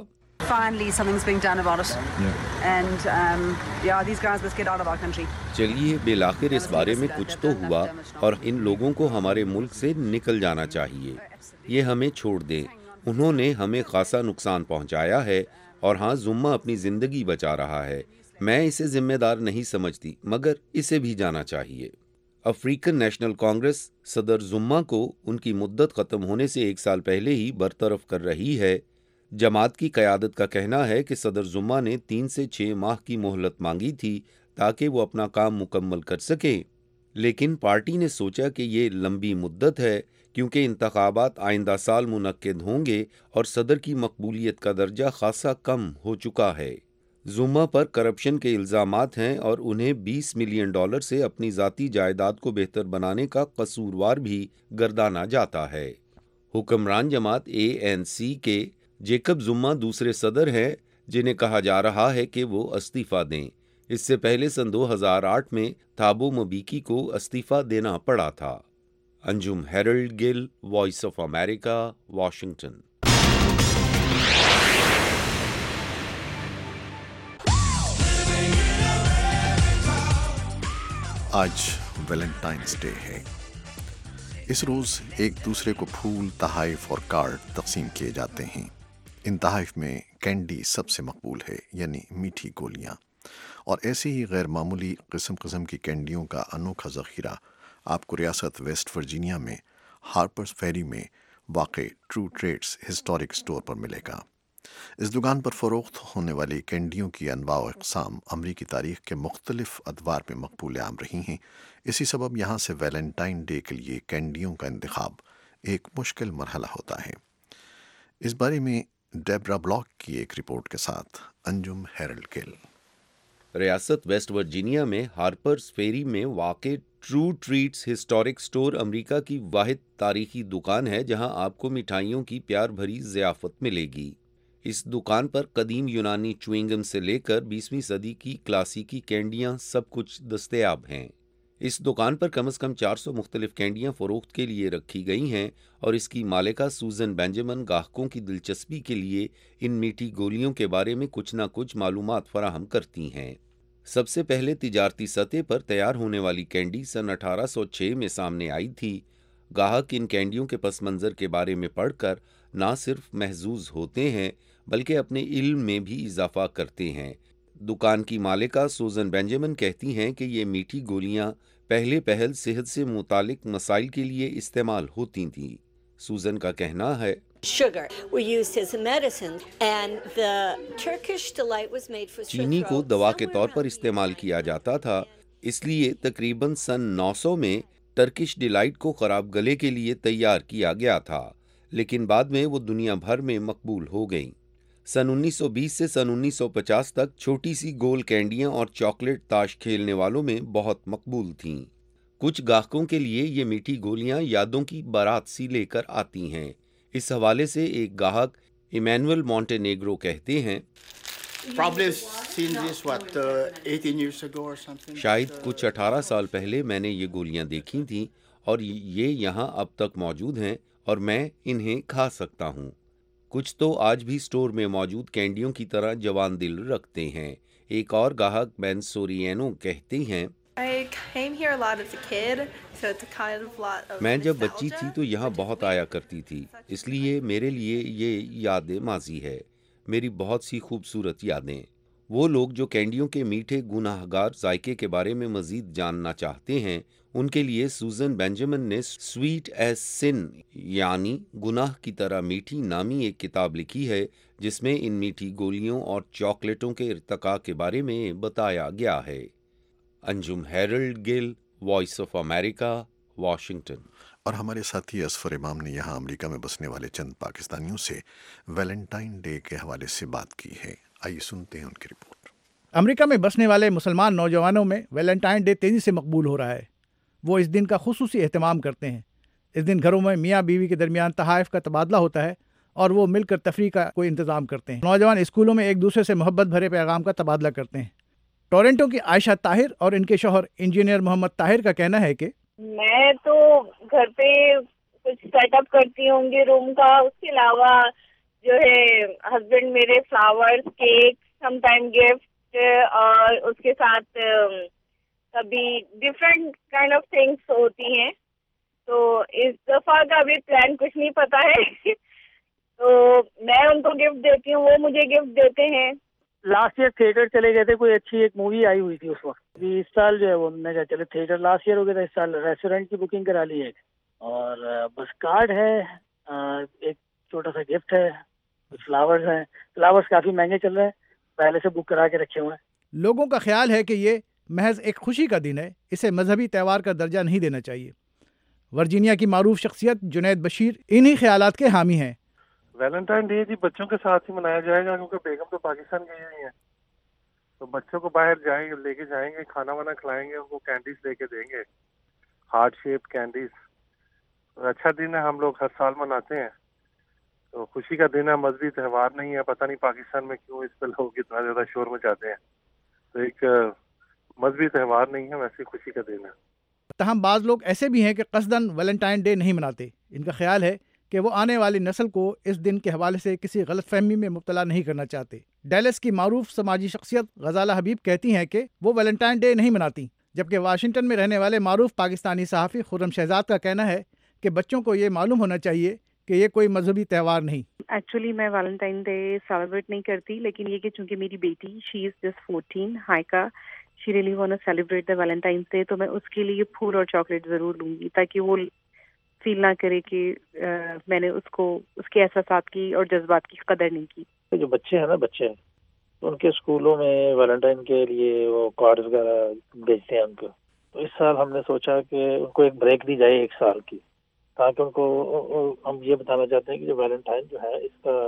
چلیے بالآخر اس بارے میں کچھ تو ہوا اور ان لوگوں کو ہمارے ملک سے نکل جانا چاہیے، یہ ہمیں چھوڑ دیں۔ انہوں نے ہمیں خاصا نقصان پہنچایا ہے اور ہاں زما اپنی زندگی بچا رہا ہے، میں اسے ذمہ دار نہیں سمجھتی مگر اسے بھی جانا چاہیے۔ अफ्रीकन नेशनल कांग्रेस सदर जुम्मा को उनकी मुद्दत ख़त्म होने से एक साल पहले ही बरतरफ कर रही है। जमात की क़यादत का कहना है कि सदर जुम्मा ने तीन से छः माह की मोहलत मांगी थी ताकि वो अपना काम मुकम्मल कर सके, लेकिन पार्टी ने सोचा कि ये लंबी मुद्दत है क्योंकि इंतखाबात आइंदा साल मुनक्किद होंगे और सदर की मकबूलियत का दर्जा खासा कम हो चुका है। जुम्मा पर करप्शन के इल्ज़ामात हैं और उन्हें बीस मिलियन डॉलर से अपनी ज़ाती जायदाद को बेहतर बनाने का कसूरवार भी गर्दाना जाता है। हुक्मरान जमात ए एन सी के जेकब जुम्मा दूसरे सदर हैं जिन्हें कहा जा रहा है कि वो इस्तीफ़ा दें। इससे पहले सन दो हज़ार आठ में थाबो मबीकी को इस्तीफ़ा देना पड़ा था। Anjum Harold Gill, Voice of America, Washington. आज वैलेंटाइंस डे है। इस रोज़ एक दूसरे को फूल, तहाइफ और कार्ड तकसीम किए जाते हैं। इन तहाइफ में कैंडी सबसे मकबूल है, यानी मीठी गोलियां, और ऐसी ही गैर मामूली किस्म किस्म की कैंडियों का अनोखा ज़ख़ीरा आपको रियासत वेस्ट वर्जीनिया में हार्पर्स फेरी में वाक़े ट्रू ट्रेड्स हिस्टोरिक स्टोर पर मिलेगा। इस दुकान पर फ़रोख्त होने वाली कैंडियों की अनवा व अक़साम अमरीकी तारीख़ के मुख्तलिफ़ अदवार में मकबूल आम रही हैं। इसी सबब यहाँ से वैलेंटाइन डे के लिए कैंडियों का इंतखाब एक मुश्किल मरहला होता है। इस बारे में डेब्रा ब्लॉक की एक रिपोर्ट के साथ अंजुम हेरल्ड गिल। रियासत वेस्ट वर्जीनिया में हार्पर्स फेरी में वाक़े True Treats historic store America की वाहिद तारीखी दुकान है जहां आपको मिठाइयों की प्यार भरी ज़ियाफ़त मिलेगी। इस दुकान पर कदीम यूनानी च्युइंगम से लेकर बीसवीं सदी की क्लासिकी कैंडियाँ सब कुछ दस्तयाब हैं। इस दुकान पर कम से कम चार सौ मुख्तलिफ कैंडियाँ फ़रोख्त के लिए रखी गई हैं और इसकी मालिका सूजन बेंजामिन गाहकों की दिलचस्पी के लिए इन मीठी गोलियों के बारे में कुछ ना कुछ मालूमात फराहम करती हैं। सबसे पहले तिजारती सतह पर तैयार होने वाली कैंडी सन अठारह सौ छः में सामने आई थी। गाहक इन कैंडियों के पस मंज़र के बारे में पढ़कर ना सिर्फ महजूज होते हैं बल्कि अपने इल्म में भी इजाफा करते हैं। दुकान की मालिका सूजन बेंजामिन कहती हैं कि ये मीठी गोलियां पहले पहल सेहत से मुतालिक मसाइल के लिए इस्तेमाल होती थीं। सूजन का कहना है, Sugar were used as a medicine and the Turkish delight was made for चीनी को दवा के तौर पर इस्तेमाल किया जाता था, इसलिए तकरीबन सन नौ सौ में टर्किश डिलाइट को खराब गले के लिए तैयार किया गया था, लेकिन बाद में वो दुनिया भर में मकबूल हो गई। सन उन्नीस सौ बीस से सन उन्नीस सौ पचास तक छोटी सी गोल कैंडियां और चॉकलेट ताश खेलने वालों में बहुत मकबूल थीं। कुछ गाहकों के लिए ये मीठी गोलियां यादों की बारात सी लेकर आती हैं। इस हवाले से एक गाहक इमैनुअल मॉन्टेनेग्रो कहते हैं, शायद कुछ अठारह साल पहले मैंने ये गोलियां देखी थीं और ये यहाँ अब तक मौजूद हैं और मैं इन्हें खा सकता हूँ। कुछ तो आज भी स्टोर में मौजूद कैंडियों की तरह जवान दिल रखते हैं। एक और गाहक बेन सोरियानो कहते हैं, मैं जब बच्ची थी तो यहाँ बहुत आया करती थी, इसलिए मेरे लिए ये याद माजी है, मेरी बहुत सी खूबसूरत यादें। वो लोग जो कैंडियों के मीठे गुनाहगार जायके के बारे में मज़ीद जानना चाहते हैं, उनके लिए सूजन बेंजामिन ने स्वीट एज सिन यानी गुनाह की तरह मीठी नामी एक किताब लिखी है जिसमें इन मीठी गोलियों और चॉकलेटों के इर्तिका के बारे में बताया गया है। Anjum Harold Gill, Voice of America, Washington. और हमारे साथी असफर इमाम ने यहाँ अमेरिका में बसने वाले चंद पाकिस्तानियों से वैलेंटाइन डे के हवाले से बात की है। आइए सुनते हैं उनकी रिपोर्ट। अमेरिका में बसने वाले मुसलमान नौजवानों में वैलेंटाइन डे तेज़ी से मकबूल हो रहा है। वो इस दिन का खुसूसी एहतमाम करते हैं। इस दिन घरों में मियाँ बीवी के दरमियान तहाइफ का तबादला होता है और वो मिलकर तफरीह का कोई इंतज़ाम करते हैं। नौजवान स्कूलों में एक दूसरे से मोहब्बत भरे पैगाम का तबादला करते हैं। टोरंटो की आयशा ताहिर और इनके शौहर इंजीनियर मोहम्मद ताहिर का कहना है कि मैं तो घर पे कुछ सेटअप करती होंगी रूम का, उसके अलावा जो है हस्बैंड मेरे फ्लावर्स, केक, समटाइम गिफ्ट और उसके साथ कभी डिफरेंट काइंड ऑफ थिंग्स होती हैं। तो इस दफा का अभी प्लान कुछ नहीं पता है तो मैं उनको गिफ्ट देती हूँ, वो मुझे गिफ्ट देते हैं। لاسٹ ایئر تھیٹر چلے گئے تھے, کوئی اچھی ایک مووی آئی ہوئی تھی اس وقت. اس سال جو ہے وہ میں کہا چلے تھیٹر, لاسٹ ایئر ہو گیا تھا, اس سال ریسٹورینٹ کی بکنگ کرا لی ہے اور بس کارڈ ہے, ایک چھوٹا سا گفٹ ہے, کچھ فلاورز ہیں. فلاورز کافی مہنگے چل رہے ہیں, پہلے سے بک کرا کے رکھے ہوئے ہیں. لوگوں کا خیال ہے کہ یہ محض ایک خوشی کا دن ہے, اسے مذہبی تہوار کا درجہ نہیں دینا چاہیے. ورجینیا کی معروف شخصیت جنید بشیر انہی خیالات کے حامی ہیں. ویلنٹائن ڈے جی بچوں کے ساتھ ہی منایا جائے گا, کیونکہ بیگم تو پاکستان گئی ہوئی ہیں, تو بچوں کو باہر جائیں گے, لے کے جائیں گے, کھانا وانا کھلائیں گے, ان کو کینڈیز لے کے دیں گے, ہارٹ شیپ کینڈیز. اچھا دن ہے, ہم لوگ ہر سال مناتے ہیں, تو خوشی کا دن ہے, مذہبی تہوار نہیں ہے. پتہ نہیں پاکستان میں کیوں اس پہ لوگ اتنا زیادہ شور مچاتے ہیں. تو ایک مذہبی تہوار نہیں ہے, ویسے خوشی کا دن ہے. تاہم بعض لوگ ایسے بھی ہیں کہ قصداً ویلنٹائن ڈے نہیں مناتے. ان کا خیال ہے کہ وہ آنے والی نسل کو اس دن کے حوالے سے کسی غلط فہمی میں مبتلا نہیں کرنا چاہتے. ڈیلس کی معروف سماجی شخصیت غزالہ حبیب کہتی ہیں کہ وہ ویلنٹائن ڈے نہیں مناتی, جبکہ واشنگٹن میں رہنے والے معروف پاکستانی صحافی خرم شہزاد کا کہنا ہے کہ بچوں کو یہ معلوم ہونا چاہیے کہ یہ کوئی مذہبی تہوار نہیں. ایکچولی میں ویلنٹائن ڈے سیلیبریٹ نہیں کرتی, لیکن یہ کہ چونکہ میری بیٹی شی از جسٹ فورٹین, ہائیکا, she really want to celebrate the Valentine Day, تو میں اس کے لیے پھول اور چاکلیٹ ضرور لوں گی, تاکہ وہ فیل نہ کرے کہ میں نے اس کو اس کے احساسات کی اور جذبات کی قدر نہیں کی. جو بچے ہیں نا بچے ہیں ان کے اسکولوں میں ویلنٹائن کے لیے وہ کارڈز وغیرہ بھیجتے ہیں ان کو, تو اس سال ہم نے سوچا کہ ان کو ایک بریک دی جائے ایک سال کی, تاکہ ان کو ہم یہ بتانا چاہتے ہیں کہ جو ویلنٹائن جو ہے اس کا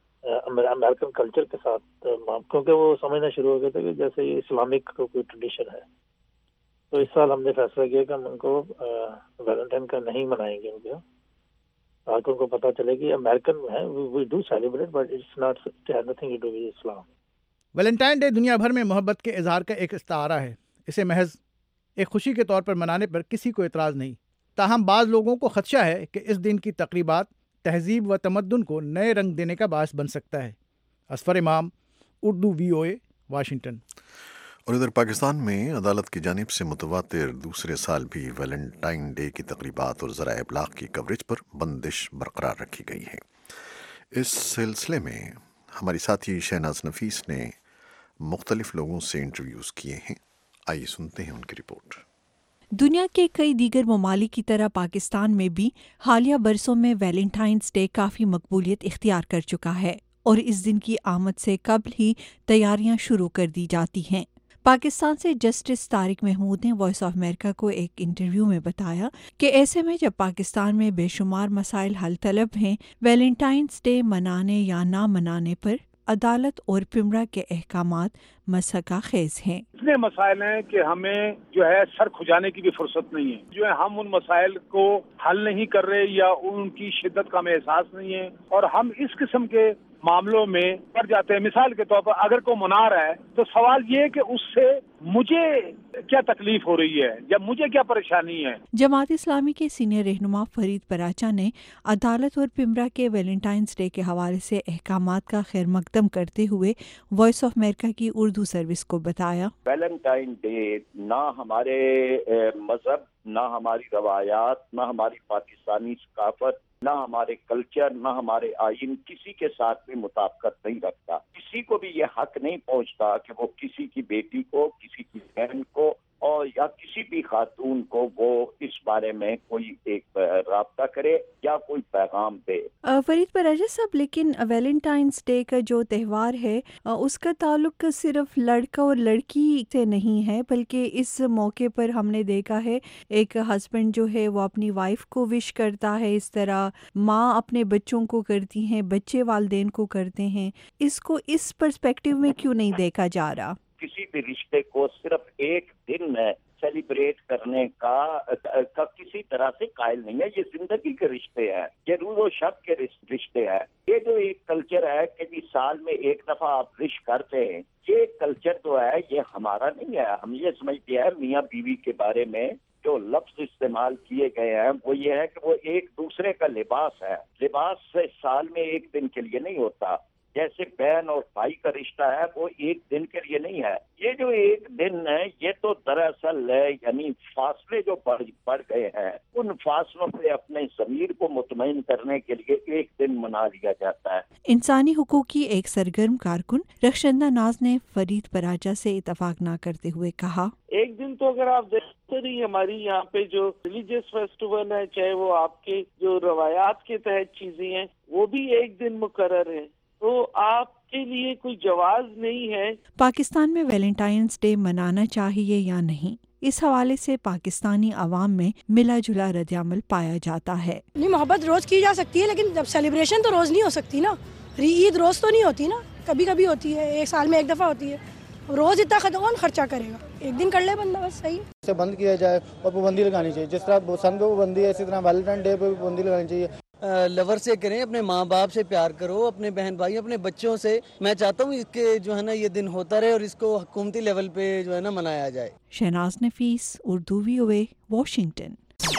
امریکن کلچر کے ساتھ, کیونکہ وہ سمجھنا شروع ہو گئے تھے کہ جیسے یہ اسلامک کوئی ٹریڈیشن ہے. تو اس سال ہم نے فیصلہ کیا کہ ہم ان کو ویلنٹائن کا نہیں منائیں گے, ان کو تاکہ ان کو پتہ چلے کہ امریکن ہے, we do celebrate but it's not nothing to do with Islam. Valentine Day دنیا بھر میں محبت کے اظہار کا ایک استعارہ ہے. اسے محض ایک خوشی کے طور پر منانے پر کسی کو اعتراض نہیں. تاہم بعض لوگوں کو خدشہ ہے کہ اس دن کی تقریبات تہذیب و تمدن کو نئے رنگ دینے کا باعث بن سکتا ہے. اصفر امام, Urdu V O A, Washington. اور ادھر پاکستان میں عدالت کی جانب سے متواتر دوسرے سال بھی ویلنٹائن ڈے کی تقریبات اور ذرائع ابلاغ کی کوریج پر بندش برقرار رکھی گئی ہے. اس سلسلے میں ہماری ساتھی شہناز نفیس نے مختلف لوگوں سے انٹرویوز کیے ہیں. آئیے سنتے ہیں ان کی رپورٹ. دنیا کے کئی دیگر ممالک کی طرح پاکستان میں بھی حالیہ برسوں میں ویلنٹائنس ڈے کافی مقبولیت اختیار کر چکا ہے اور اس دن کی آمد سے قبل ہی تیاریاں شروع کر دی جاتی ہیں. پاکستان سے جسٹس طارق محمود نے وائس آف امریکہ کو ایک انٹرویو میں بتایا کہ ایسے میں جب پاکستان میں بے شمار مسائل حل طلب ہیں, ویلنٹائنس ڈے منانے یا نہ منانے پر عدالت اور پیمرا کے احکامات مسحقہ خیز ہیں. اتنے مسائل ہیں کہ ہمیں جو ہے سر کھجانے کی بھی فرصت نہیں ہے. جو ہے ہم ان مسائل کو حل نہیں کر رہے یا ان کی شدت کا ہمیں احساس نہیں ہے, اور ہم اس قسم کے معاملوں میں پڑ جاتے ہیں. مثال کے طور پر اگر کوئی منا رہا ہے تو سوال یہ ہے کہ اس سے مجھے کیا تکلیف ہو رہی ہے یا مجھے کیا پریشانی ہے. جماعت اسلامی کے سینئر رہنما فرید پراچا نے عدالت اور پیمرا کے ویلنٹائنس ڈے کے حوالے سے احکامات کا خیر مقدم کرتے ہوئے وائس آف امریکہ کی اردو سروس کو بتایا, ویلنٹائن ڈے نہ ہمارے مذہب, نہ ہماری روایات, نہ ہماری پاکستانی ثقافت, نہ ہمارے کلچر, نہ ہمارے آئین کسی کے ساتھ بھی مطابقت نہیں رکھتا. کسی کو بھی یہ حق نہیں پہنچتا کہ وہ کسی کی بیٹی کو, کسی کی بہن کو اور یا کسی بھی خاتون کو وہ اس بارے میں کوئی ایک رابطہ کرے یا کوئی پیغام دے. فرید پراجا صاحب, لیکن ویلنٹائنس ڈے کا جو تہوار ہے اس کا تعلق صرف لڑکا اور لڑکی سے نہیں ہے, بلکہ اس موقع پر ہم نے دیکھا ہے ایک ہسبینڈ جو ہے وہ اپنی وائف کو وش کرتا ہے, اس طرح ماں اپنے بچوں کو کرتی ہیں, بچے والدین کو کرتے ہیں. اس کو اس پرسپیکٹیو میں کیوں نہیں دیکھا جا رہا؟ کسی بھی رشتے کو صرف ایک دن میں سیلیبریٹ کرنے کا, کا کسی طرح سے قائل نہیں ہے. یہ زندگی کے رشتے ہیں, یہ روز و شب کے رشتے ہیں. یہ جو ایک کلچر ہے کہ جی سال میں ایک دفعہ آپ وش کرتے ہیں, یہ کلچر جو ہے یہ ہمارا نہیں ہے. ہم یہ سمجھتے ہیں میاں بیوی کے بارے میں جو لفظ استعمال کیے گئے ہیں وہ یہ ہے کہ وہ ایک دوسرے کا لباس ہے. لباس سے سال میں ایک دن کے لیے نہیں ہوتا. जैसे बहन और भाई का रिश्ता है वो एक दिन के लिए नहीं है। ये जो एक दिन है ये तो दरअसल है यानी फासले जो बढ़ बढ़ गए हैं उन फासलों पे अपने ज़मीर को मुतमईन करने के लिए एक दिन मना लिया जाता है। इंसानी हुकूक की एक सरगर्म कारकुन रखशंदा नाज ने फरीद पराजा से इतफाक ना करते हुए कहा, एक दिन तो अगर आप देखते रही हमारी यहाँ पे जो रिलीजियस फेस्टिवल है, चाहे वो आपके जो रवायात के तहत चीजें हैं, वो भी एक दिन मुकर्रर है, तो आपके लिए कोई जवाज नहीं है। पाकिस्तान में वैलेंटाइंस डे मनाना चाहिए या नहीं, इस हवाले से पाकिस्तानी अवाम में मिला जुला रद्द-ए-अमल पाया जाता है। नहीं, मोहब्बत रोज की जा सकती है, लेकिन जब सेलिब्रेशन तो रोज नहीं हो सकती ना। ईद रोज तो नहीं होती ना, कभी कभी होती है, एक साल में एक दफा होती है। रोज इतना कौन खर्चा करेगा, एक दिन कर ले बंदा बस। सही से बंद किया जाए और पाबंदी लगानी चाहिए, जिस तरह सन पे पाबंदी है इसी तरह वैलेंटाइन डे पे भी पाबंदी लगानी चाहिए। लवर से करें, अपने माँ बाप से प्यार करो, अपने बहन भाई अपने बच्चों से। मैं चाहता हूँ इसके जो है ना ये दिन होता रहे और इसको हुकूमती लेवल पे जो है ना मनाया जाए। Shahnaz Nafees, Urdu VOA, Washington.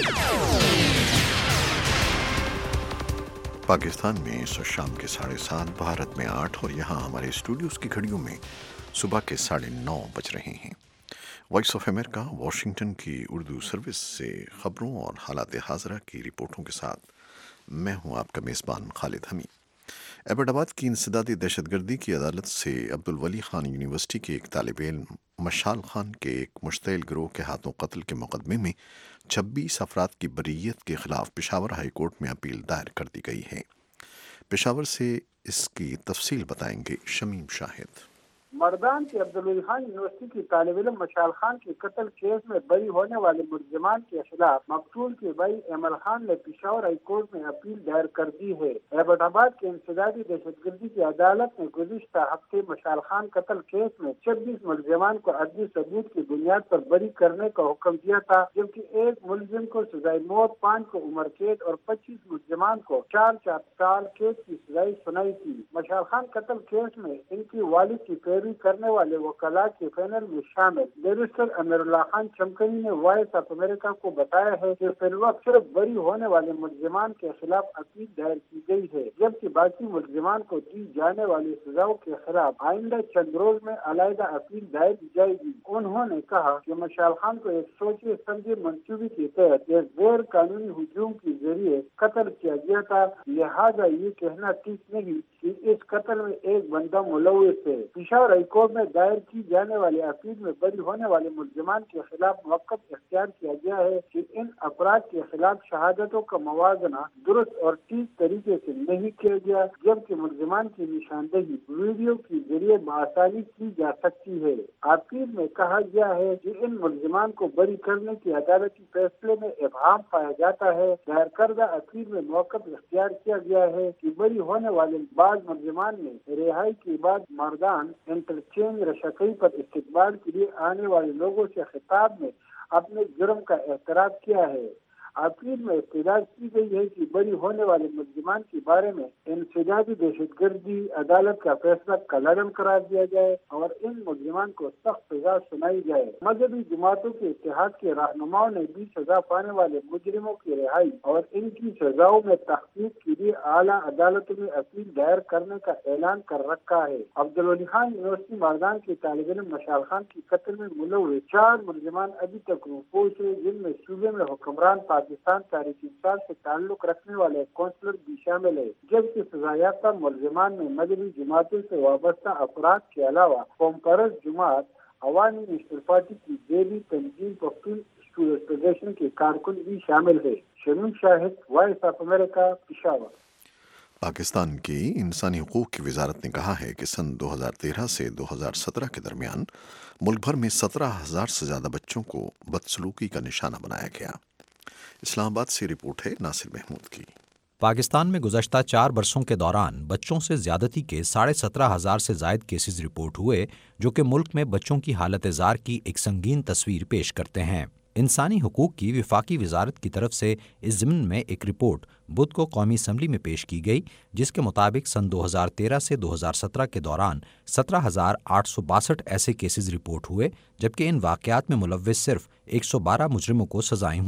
पाकिस्तान में इस शाम के साढ़े सात, भारत में आठ और यहाँ हमारे स्टूडियोज की घड़ियों में सुबह के साढ़े नौ बज रहे हैं। वॉइस ऑफ अमेरिका वाशिंगटन की उर्दू सर्विस से खबरों और हालात हाज़रा की रिपोर्टों के साथ मैं हूं आपका मेज़बान खालिद हमी। एबटाबाद की इंसदादी दहशतगर्दी की अदालत से अब्दुल वली खान यूनिवर्सिटी के एक तालिब इल्म मशाल खान के एक मुश्तइल गिरोह के हाथों कत्ल के मुकदमे में छब्बीस अफराद की बरीयत के खिलाफ पेशावर हाई कोर्ट में अपील दायर कर दी गई है। पेशावर से इसकी तफसील बताएंगे शमीम शाहिद। मर्दान के अब्दुल वली खान यूनिवर्सिटी की तालिब इल्म मशाल खान के कत्ल केस में बरी होने वाले मुलजिमान के खिलाफ मकतूल के भाई एमल खान ने पेशावर हाई कोर्ट में अपील दायर कर दी है। एबटाबाद के इंसदादी दहशतगर्दी की अदालत ने गुज़िश्ता हफ्ते मशाल खान कत्ल केस में छब्बीस मुलजिमान को अदली सबूत की बुनियाद पर बरी करने का हुक्म दिया था, जबकि एक मुलजिम को सजाए मौत, पाँच को उम्र कैद और पच्चीस मुलजिमान को चार चार साल कैद की सजाई सुनाई थी। मशाल खान कत्ल केस में इनकी वालिद की पैरवी करने वाले वकला के पैनल में शामिल बैरिस्टर अमीरुल्लाह खान चमकनी ने वॉइस ऑफ अमेरिका को बताया है कि फिलहाल सिर्फ बरी होने वाले मुलजिमान के खिलाफ अपील दायर की गई है, जबकि बाकी मुलजिमान को दी जाने वाली सजाओं के खिलाफ आइंदा चंद रोज में अलहदा अपील दायर की जाएगी। उन्होंने कहा कि मशाल खान को एक सोचे समझे मंसूबे के तहत एक गैर कानूनी हुजूम के जरिए कत्ल किया गया था, लिहाजा ये कहना ठीक नहीं कि इस कत्ल में एक बंदा मुलव्विस है। पेशावर हाई कोर्ट में दायर की जाने वाली अपील में बरी होने वाले मुलजिमान के खिलाफ मौक़िफ़ इख्तियार किया गया है कि इन अपराध के खिलाफ शहादतों का मवाजना दुरुस्त और ठीक तरीके से नहीं किया गया, जबकि मुलजिमान की निशानदेही वीडियो के जरिए बआसानी की जा सकती है। अपील में कहा गया है कि इन मुलजिमान को बरी करने की अदालती फैसले में इबहाम पाया जाता है। दायर करदा अपील में मौक़िफ़ इख्तियार किया गया है कि बरी होने वाले बाद मुलजिमान ने रिहाई के बाद मर्दान इंटरचेंज रशकई पर इस्तेमाल के लिए आने वाले लोगों से खिताब में अपने जुर्म का एतराफ़ किया है। अपील में इत्तला की गई है कि बरी होने वाले मुलजिमान के बारे में इंसदादी दहशतगर्दी अदालत का फैसला कलअदम करार दिया जाए और इन मुलजिमान को सख्त सजा सुनाई जाए। मजहबी जमातों के इत्तेहाद के रहनुमाओं ने भी सजा पाने वाले मुजरिमों की रिहाई और इनकी सजाओं में तखफीफ के लिए आला अदालतों में अपील दायर करने का ऐलान कर रखा है। अब्दुल वली खान यूनिवर्सिटी मर्दान के तालिब इल्म मशाल खान की कत्ल में मुलव्विस चार मुलजिमान अभी तक रूपोश है, जिनमें सूबे में हुक्मरान पाकिस्तान तारीख इंसाफ से ताल्लुक रखने वाले काउंसलर भी शामिल है, जबकि सजायाफ्ता मुलजिमान में मजहबी जमातों से वाबस्ता अफराद के अलावा कौमपरस्त जमात अवामी नेशनल पार्टी की डेली तंजीम पख्तून स्टूडेंट फेडरेशन के कारकुन भी शामिल है। Shamim Shahid, voice of America, Peshawar. Pakistan की इंसानी हुकूक की वजारत ने कहा है कि सन दो हज़ार तेरह से दो हज़ार सत्रह के दरमियान मुल्क भर में सत्रह हजार से ज़्यादा बच्चों को बदसलूकी का निशाना बनाया गया। इस्लामाबाद से रिपोर्ट है नासिर महमूद की। पाकिस्तान में गुज़श्ता चार बरसों के दौरान बच्चों से ज़्यादती के साढ़े सत्रह हज़ार से ज़ायद केसेस रिपोर्ट हुए, जो कि मुल्क में बच्चों की हालत ज़ार की एक संगीन तस्वीर पेश करते हैं। इंसानी हुकूक की विफाकी वजारत की तरफ से इस ज़िम्न में एक रिपोर्ट बुध को कौमी असम्बली में पेश की गई, जिसके मुताबिक सन दो हज़ार तेरह से दो हज़ार सत्रह के दौरान सत्रह हज़ार आठ सौ बासठ ऐसे केसेस रिपोर्ट हुए, जबकि इन वाक़यात में मुलव्विस सिर्फ एक सौ बारह मुजरिमों को सजाएं हुई।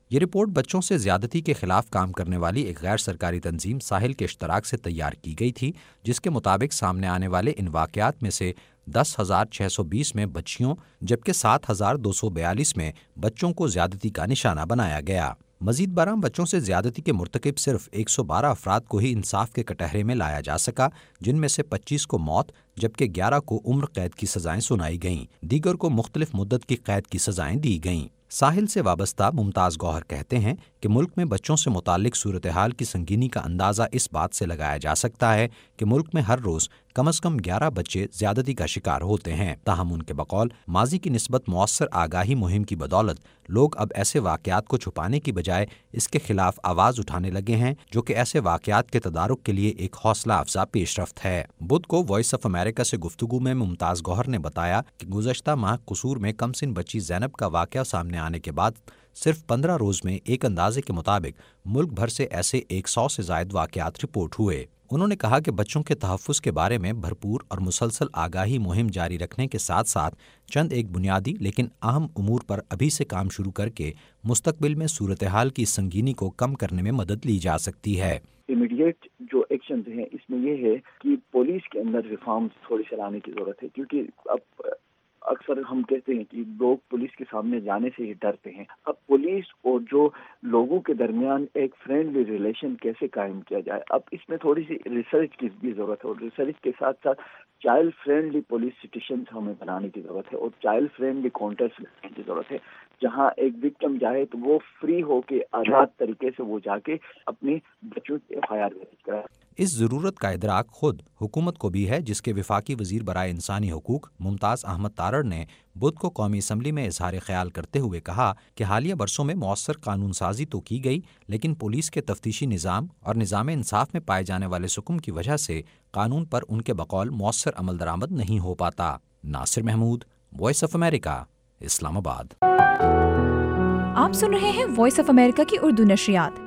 یہ رپورٹ بچوں سے زیادتی کے خلاف کام کرنے والی ایک غیر سرکاری تنظیم ساحل کے اشتراک سے تیار کی گئی تھی، جس کے مطابق سامنے آنے والے ان واقعات میں سے دس ہزار چھ سو بیس میں بچیوں جبکہ سات ہزار دو سو بیالیس میں بچوں کو زیادتی کا نشانہ بنایا گیا۔ مزید برآں بچوں سے زیادتی کے مرتکب صرف ایک سو بارہ افراد کو ہی انصاف کے کٹہرے میں لایا جا سکا، جن میں سے پچیس کو موت جبکہ گیارہ کو عمر قید کی سزائیں سنائی گئیں، دیگر کو مختلف مدت کی قید کی سزائیں دی گئیں۔ ساحل سے وابستہ ممتاز گوہر کہتے ہیں کہ ملک میں بچوں سے متعلق صورتحال کی سنگینی کا اندازہ اس بات سے لگایا جا سکتا ہے کہ ملک میں ہر روز کم از کم گیارہ بچے زیادتی کا شکار ہوتے ہیں۔ تاہم ان کے بقول ماضی کی نسبت مؤثر آگاہی مہم کی بدولت لوگ اب ایسے واقعات کو چھپانے کی بجائے اس کے خلاف آواز اٹھانے لگے ہیں، جو کہ ایسے واقعات کے تدارک کے لیے ایک حوصلہ افزا پیش رفت ہے۔ بدھ کو وائس آف امریکہ سے گفتگو میں ممتاز گوہر نے بتایا کہ گزشتہ ماہ قصور میں کم سن بچی زینب کا واقعہ سامنے آنے کے بعد صرف پندرہ روز میں ایک اندازے کے مطابق ملک بھر سے ایسے ایک سو سے زائد واقعات رپورٹ ہوئے۔ انہوں نے کہا کہ بچوں کے تحفظ کے بارے میں بھرپور اور مسلسل آگاہی مہم جاری رکھنے کے ساتھ ساتھ چند ایک بنیادی لیکن اہم امور پر ابھی سے کام شروع کر کے مستقبل میں صورتحال کی سنگینی کو کم کرنے میں مدد لی جا سکتی ہے۔ امیڈیٹ جو ایکشنز ہیں اس میں یہ ہے کہ پولیس کے اندر ریفارمز تھوڑی سی لانے کی ضرورت ہے، کیونکہ اب اکثر ہم کہتے ہیں کہ لوگ پولیس کے سامنے جانے سے ہی ڈرتے ہیں۔ اب پولیس اور جو لوگوں کے درمیان ایک فرینڈلی ریلیشن کیسے قائم کیا جائے، اب اس میں تھوڑی سی ریسرچ کی بھی ضرورت ہے، اور ریسرچ کے ساتھ ساتھ چائلڈ فرینڈلی پولیس اسٹیشنز ہمیں بنانے کی ضرورت ہے، اور چائلڈ فرینڈلی کاؤنٹرز بنانے کی ضرورت ہے، جہاں ایک وکٹم جائے تو وہ فری ہو کے آزاد طریقے سے وہ جا کے اپنی بچوں کی ایف آئی آر درج کرائے۔ اس ضرورت کا ادراک خود حکومت کو بھی ہے، جس کے وفاقی وزیر برائے انسانی حقوق ممتاز احمد تارڑ نے بدھ کو قومی اسمبلی میں اظہار خیال کرتے ہوئے کہا کہ حالیہ برسوں میں مؤثر قانون سازی تو کی گئی، لیکن پولیس کے تفتیشی نظام اور نظام انصاف میں پائے جانے والے سکم کی وجہ سے قانون پر ان کے بقول مؤثر عمل درآمد نہیں ہو پاتا۔ Nasir Mahmood, voice of America, Islamabad. آپ سن رہے ہیں وائس آف امریکہ کی اردو نشریات۔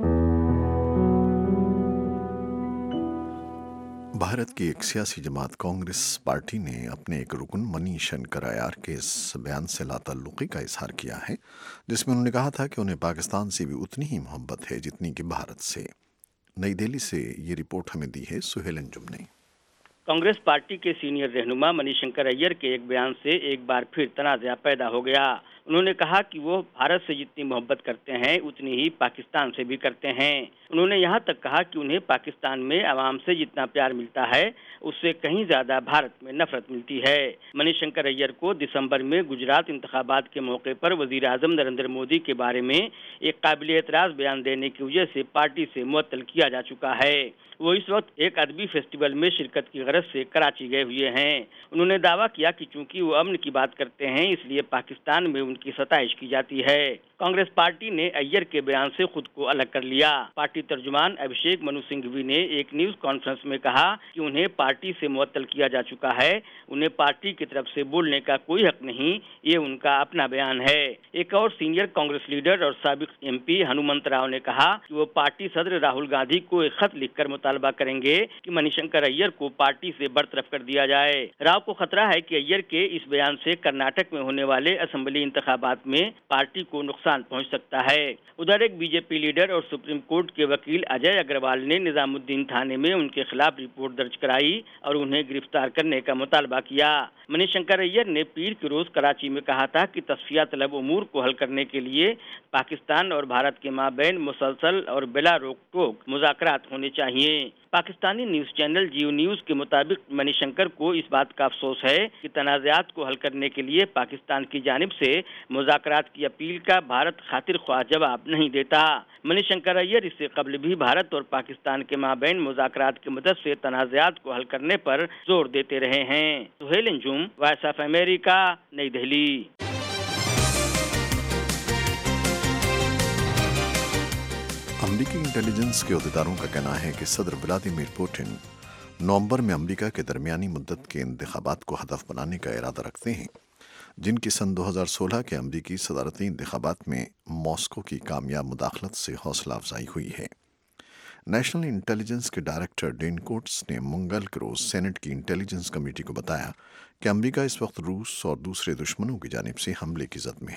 بھارت کی ایک سیاسی جماعت کانگریس پارٹی نے اپنے ایک رکن منی شنکر ایار کے اس بیان سے لا تعلقی کا اظہار کیا ہے، جس میں انہوں نے کہا تھا کہ انہیں پاکستان سے بھی اتنی ہی محبت ہے جتنی کہ بھارت سے۔ نئی دہلی سے یہ رپورٹ ہمیں دی ہے سہیل انجم نے۔ کانگریس پارٹی کے سینئر رہنما منی شنکر ایار کے ایک بیان سے ایک بار پھر تنازع پیدا ہو گیا۔ انہوں نے کہا کہ وہ بھارت سے جتنی محبت کرتے ہیں اتنی ہی پاکستان سے بھی کرتے ہیں۔ انہوں نے یہاں تک کہا کہ انہیں پاکستان میں عوام سے جتنا پیار ملتا ہے اس سے کہیں زیادہ بھارت میں نفرت ملتی ہے۔ منی شنکر ایار کو دسمبر میں گجرات انتخابات کے موقع پر وزیر اعظم نریندر مودی کے بارے میں ایک قابل اعتراض بیان دینے کی وجہ سے پارٹی سے معطل کیا جا چکا ہے۔ وہ اس وقت ایک ادبی فیسٹیول میں شرکت کی غرض سے کراچی گئے ہوئے ہیں۔ انہوں نے دعویٰ کیا کہ چونکہ وہ امن کی بات کرتے ہیں اس لیے پاکستان میں ان کی ستائش کی جاتی ہے۔ کانگریس پارٹی نے ایار کے بیان سے خود کو الگ کر لیا۔ پارٹی ترجمان ابھیشیک منو سنگھوی نے ایک نیوز کانفرنس میں کہا کہ انہیں پارٹی سے معطل کیا جا چکا ہے، انہیں پارٹی کی طرف سے بولنے کا کوئی حق نہیں، یہ ان کا اپنا بیان ہے۔ ایک اور سینئر کانگریس لیڈر اور سابق ایم پی ہنومنت راؤ نے کہا کہ وہ پارٹی صدر راہل گاندھی کو ایک خط لکھ کر مطالبہ کریں گے کہ منی شنکر ایار کو پارٹی سے برطرف کر دیا جائے۔ راؤ کو خطرہ ہے کہ ایار کے اس بیان سے کرناٹک میں ہونے والے اسمبلی انتخابات میں پارٹی کو نقصان پہنچ سکتا ہے۔ ادھر ایک بی جے پی لیڈر اور سپریم کورٹ کے وکیل اجے اگروال نے نظام الدین تھانے میں ان کے خلاف رپورٹ درج کرائی اور انہیں گرفتار کرنے کا مطالبہ کیا۔ منی شنکر ایار نے پیر کے روز کراچی میں کہا تھا کہ تصفیہ طلب امور کو حل کرنے کے لیے پاکستان اور بھارت کے مابین مسلسل اور بلا روک ٹوک مذاکرات ہونے چاہیے۔ Pakistani news channel Geo news کے مطابق منی شنکر کو اس بات کا افسوس ہے کہ تنازعات کو حل کرنے کے لیے پاکستان کی جانب سے مذاکرات کی اپیل کا بھارت خاطر خواہ جواب نہیں دیتا۔ منی شنکر ایار اس سے قبل بھی بھارت اور پاکستان کے مابین مذاکرات کی مدد سے تنازعات کو حل کرنے پر زور دیتے رہے ہیں۔ Suhail Anjum, voice of America, نئی دہلی۔ امریکی انٹیلیجنس کے عہدیداروں کا کہنا ہے کہ صدر ولادیمیر پوٹن نومبر میں امریکہ کے درمیانی مدت کے انتخابات کو ہدف بنانے کا ارادہ رکھتے ہیں، جن کی سن دو ہزار سولہ کے امریکی صدارتی انتخابات میں ماسکو کی کامیاب مداخلت سے حوصلہ افزائی ہوئی ہے۔ نیشنل انٹیلیجنس کے ڈائریکٹر ڈین کوٹس نے منگل کے روز سینٹ کی انٹیلیجنس کمیٹی کو بتایا کہ امریکہ اس وقت روس اور دوسرے دشمنوں کی جانب سے حملے کی زد میں ہے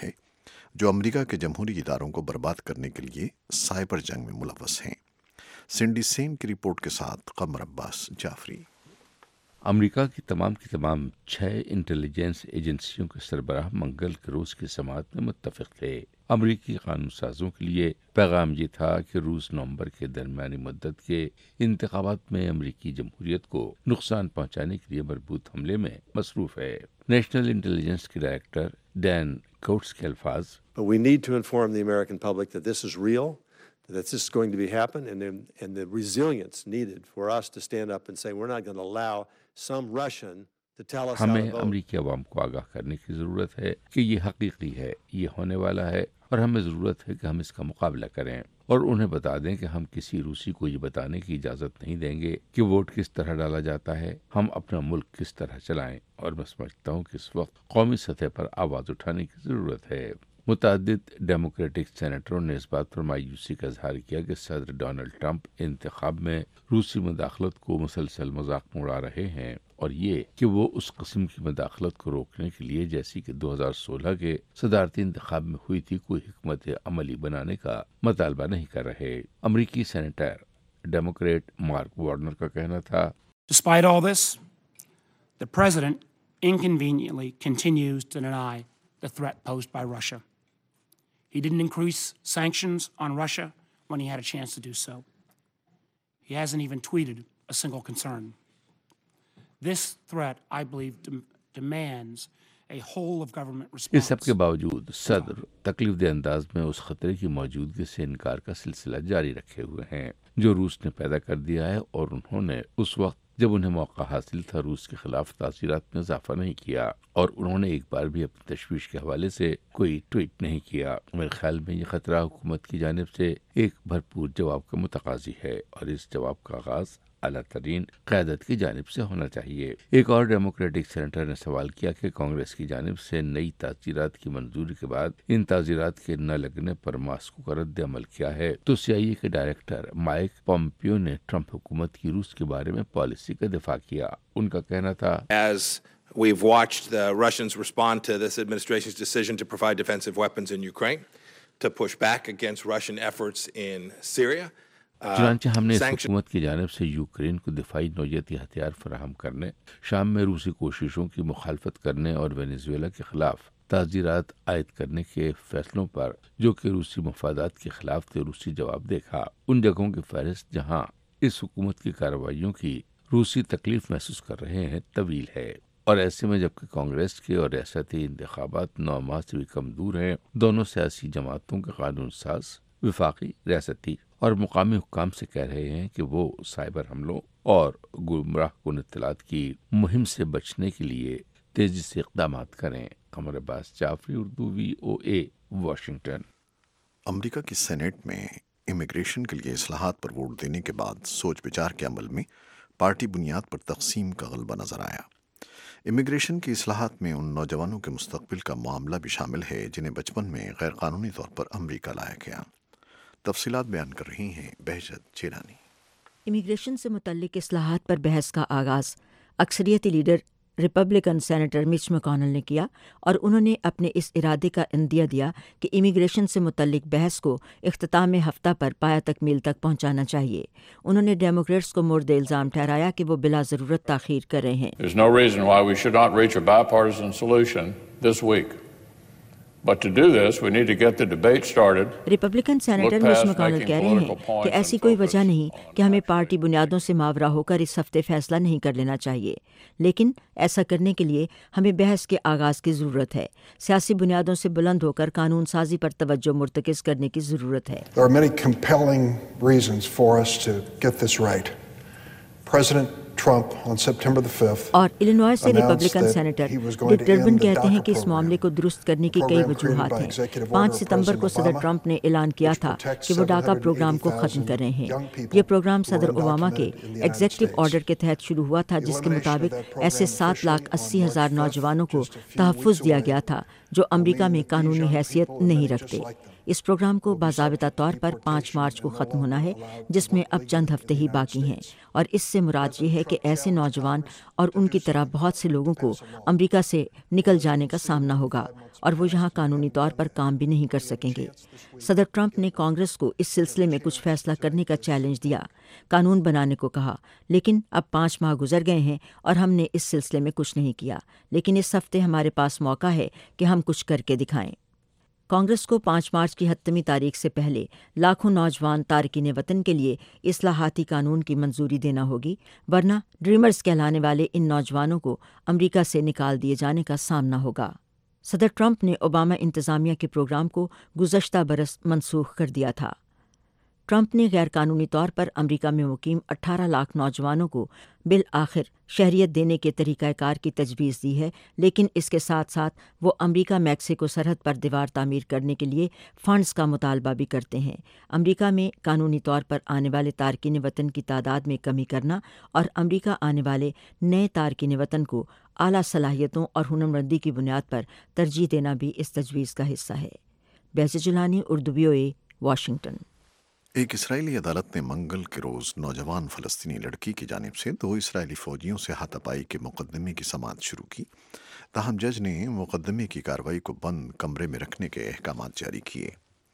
जो अमेरिका के जमहूरी इदारों को बर्बाद करने के लिए साइबर जंग में मुलव्वस हैं। सिंडी सेन की रिपोर्ट के साथ कमर अब्बास जाफरी। अमेरिका की तमाम की तमाम छह इंटेलिजेंस एजेंसियों के सरबराह मंगल के रोज की समाअत में मुत्तफिक थे। अमरीकी कानून साजों के लिए पैगाम ये था कि रूस नवंबर के दरमियानी मुद्दत के इंतखाबात में अमरीकी जमहूरियत को नुकसान पहुंचाने के लिए मरबूत हमले में मसरूफ है। नेशनल इंटेलिजेंस के डायरेक्टर डैन कोट्स के अल्फाज, But we need to inform the American public that this is real, that this is going to be happen, and, then, and the resilience needed for us to stand up and say we're not going to allow some Russian to tell us how to हमें vote. अमरीकी अवाम को आगाह करने की ज़रूरत है कि ये हकीकी है, ये होने वाला है, और हमें ज़रूरत है कि हम इसका मुकाबला करें और उन्हें बता दें कि हम किसी रूसी को ये बताने की इजाज़त नहीं देंगे कि वोट किस तरह डाला जाता है, हम अपना मुल्क किस तरह चलाएं। और मैं समझता हूँ कि इस वक्त कौमी सतह पर आवाज़ उठाने की ज़रूरत है। मुतअद्दिद डेमोक्रेटिक सेनेटरों ने इस बात पर मायूसी का इजहार किया कि सदर डोनाल्ड ट्रंप इंतखाब में रूसी मुदाखलत को मुसलसल मजाक में उड़ा रहे हैं और ये कि वो उस किस्म की मुदाखलत को रोकने के लिए जैसी कि दो हज़ार सोलह के सदारती इंतखाब में हुई थी कोई हिकमत अमली बनाने का मुतालबा नहीं कर रहे। अमरीकी सेनेटर डेमोक्रेट मार्क वार्नर का कहना था, Despite all this, the president inconveniently continues to deny the threat posed by Russia. He didn't increase sanctions on Russia when he had a chance to do so. He hasn't even tweeted a single concern. This threat, I believe, dem- demands a whole of government response. इस सब के बावजूद सदर तकलीफ दे अंदाज में उस खतरे की मौजूदगी से इनकार का सिलसिला जारी रखे हुए हैं जो रूस ने पैदा कर दिया है, और उन्होंने उस वक्त जब उन्हें मौका हासिल था रूस के खिलाफ तासीरात में इजाफा नहीं किया और उन्होंने एक बार भी अपनी तशवीश के हवाले से कोई ट्वीट नहीं किया। मेरे ख्याल में ये खतरा हुकूमत की जानिब से एक भरपूर जवाब का मुतकाजी है और इस जवाब का आगाज आला तरीन क़यादत की जानिब से होना चाहिए। एक और डेमोक्रेटिक सेनेटर ने सवाल किया कि कांग्रेस की जानिब से नई ताज़ीरात की मंजूरी के बाद इन ताज़ीरात के न लगने पर मास्को का रद्द अमल क्या है। तो सी आई ए के डायरेक्टर माइक पोम्पियो ने ट्रंप हुकूमत की रूस के बारे में पॉलिसी का दिफा किया। उनका कहना था, As we've watched the Russians respond to this administration's decision to provide defensive weapons in Ukraine, to push back against Russian efforts in Syria, चुनांचे हमने इस हुकूमत की जानिब से यूक्रेन को दिफाई नौयती हथियार फराहम करने, शाम में रूसी कोशिशों की मुखालफत करने और वेनेजुएला के खिलाफ ताज़ीरात आयद करने के फैसलों पर जो कि रूसी मफादात के खिलाफ थे रूसी जवाब देखा। उन जगहों की फहरिस्त जहां इस हुकूमत की कार्रवाइयों की रूसी तकलीफ महसूस कर रहे हैं तवील है, और ऐसे में जबकि कांग्रेस के और रियासती इंतखाबात नौ माह से भी कम दूर हैं, दोनों सियासी जमातों के कानून साज विफाकी, रियासती और मुकामी हुक्काम से कह रहे हैं कि वो साइबर हमलों और गुमराह कुन इत्तलात की मुहिम से बचने के लिए तेजी से इक़दाम करें। Qamar Abbas Jafri, Urdu V O A, Washington. America की सेनेट में इमिग्रेशन के लिए इस्लाहात पर वोट देने के बाद सोच विचार के अमल में पार्टी बुनियाद पर तकसीम का गलबा नजर आया। इमिग्रेशन की इस्लाहात में उन नौजवानों के मुस्तकबिल का मामला भी शामिल है जिन्हें बचपन में गैर कानूनी तौर पर अमेरिका लाया गया। तफसीलात बयान कर रही हैं बहजत चेरानी। इमिग्रेशन से मुतल्लिक इस्लाहात पर बहस का आगाज़ अक्सरियती leader republican senator Mitch McConnell ने किया और उन्होंने अपने इस इरादे का इंदिया दिया कि इमिग्रेशन से मुतल्लिक बहस को इख्तिताम हफ्ता पर पाया तकमील तक पहुंचाना चाहिए। उन्होंने डेमोक्रेट्स को मुर्द इल्ज़ाम ठहराया कि वो बिला ज़रूरत ताख़ीर कर रहे हैं। There's no reason why we should not reach a bipartisan solution this week. But to do this, we need to get the debate started. Republican senator Mitch McConnell कह रहे हैं कि ऐसी कोई वजह नहीं कि हमें पार्टी बुनियादों से मावरा होकर इस हफ्ते फैसला नहीं कर लेना चाहिए, लेकिन ऐसा करने के लिए हमें बहस के आगाज़ की ज़रूरत है। सियासी बुनियादों से बुलंद होकर कानून साजी पर तवज्जो मुर्तकिज़ करने की ज़रूरत है। There are many compelling reasons for us to get this right. President Trump on September the fifth और इलिनॉय से रिपब्लिकन सेनेटर डिक डर्बन कहते हैं कि इस मामले को दुरुस्त करने की कई वजूहात हैं। पाँच सितंबर को सदर ट्रंप ने ऐलान किया था कि वो डाका प्रोग्राम को ख़त्म कर रहे हैं। ये प्रोग्राम सदर ओबामा के एग्जीक्यूटिव ऑर्डर के तहत शुरू हुआ था, जिसके मुताबिक ऐसे सात लाख अस्सी हज़ार नौजवानों को तहफ़्फ़ुज़ दिया गया था जो अमेरिका में कानूनी हैसियत नहीं रखते। اس پروگرام کو باضابطہ طور پر پانچ مارچ کو ختم ہونا ہے، جس میں اب چند ہفتے ہی باقی ہیں، اور اس سے مراد یہ ہے کہ ایسے نوجوان اور ان کی طرح بہت سے لوگوں کو امریکہ سے نکل جانے کا سامنا ہوگا اور وہ یہاں قانونی طور پر کام بھی نہیں کر سکیں گے۔ صدر ٹرمپ نے کانگریس کو اس سلسلے میں کچھ فیصلہ کرنے کا چیلنج دیا، قانون بنانے کو کہا، لیکن اب پانچ ماہ گزر گئے ہیں اور ہم نے اس سلسلے میں کچھ نہیں کیا، لیکن اس ہفتے ہمارے پاس موقع ہے کہ ہم کچھ کر کے دکھائیں۔ کانگریس کو پانچ مارچ کی حتمی تاریخ سے پہلے لاکھوں نوجوان تارکین وطن کے لیے اصلاحاتی قانون کی منظوری دینا ہوگی، ورنہ ڈریمرز کہلانے والے ان نوجوانوں کو امریکہ سے نکال دیے جانے کا سامنا ہوگا۔ صدر ٹرمپ نے اوباما انتظامیہ کے پروگرام کو گزشتہ برس منسوخ کر دیا تھا۔ ٹرمپ نے غیر قانونی طور پر امریکہ میں مقیم اٹھارہ لاکھ نوجوانوں کو بالآخر شہریت دینے کے طریقہ کار کی تجویز دی ہے، لیکن اس کے ساتھ ساتھ وہ امریکہ میکسیکو سرحد پر دیوار تعمیر کرنے کے لیے فنڈز کا مطالبہ بھی کرتے ہیں۔ امریکہ میں قانونی طور پر آنے والے تارکین وطن کی تعداد میں کمی کرنا اور امریکہ آنے والے نئے تارکین وطن کو اعلیٰ صلاحیتوں اور ہنرمندی کی بنیاد پر ترجیح دینا بھی اس تجویز کا حصہ ہے۔ Baiza Jilani, Urdu V O A, Washington. ایک اسرائیلی عدالت نے منگل کے روز نوجوان فلسطینی لڑکی کی جانب سے دو اسرائیلی فوجیوں سے ہاتھ پائی کے مقدمے کی سماعت شروع کی، تاہم جج نے مقدمے کی کارروائی کو بند کمرے میں رکھنے کے احکامات جاری کیے۔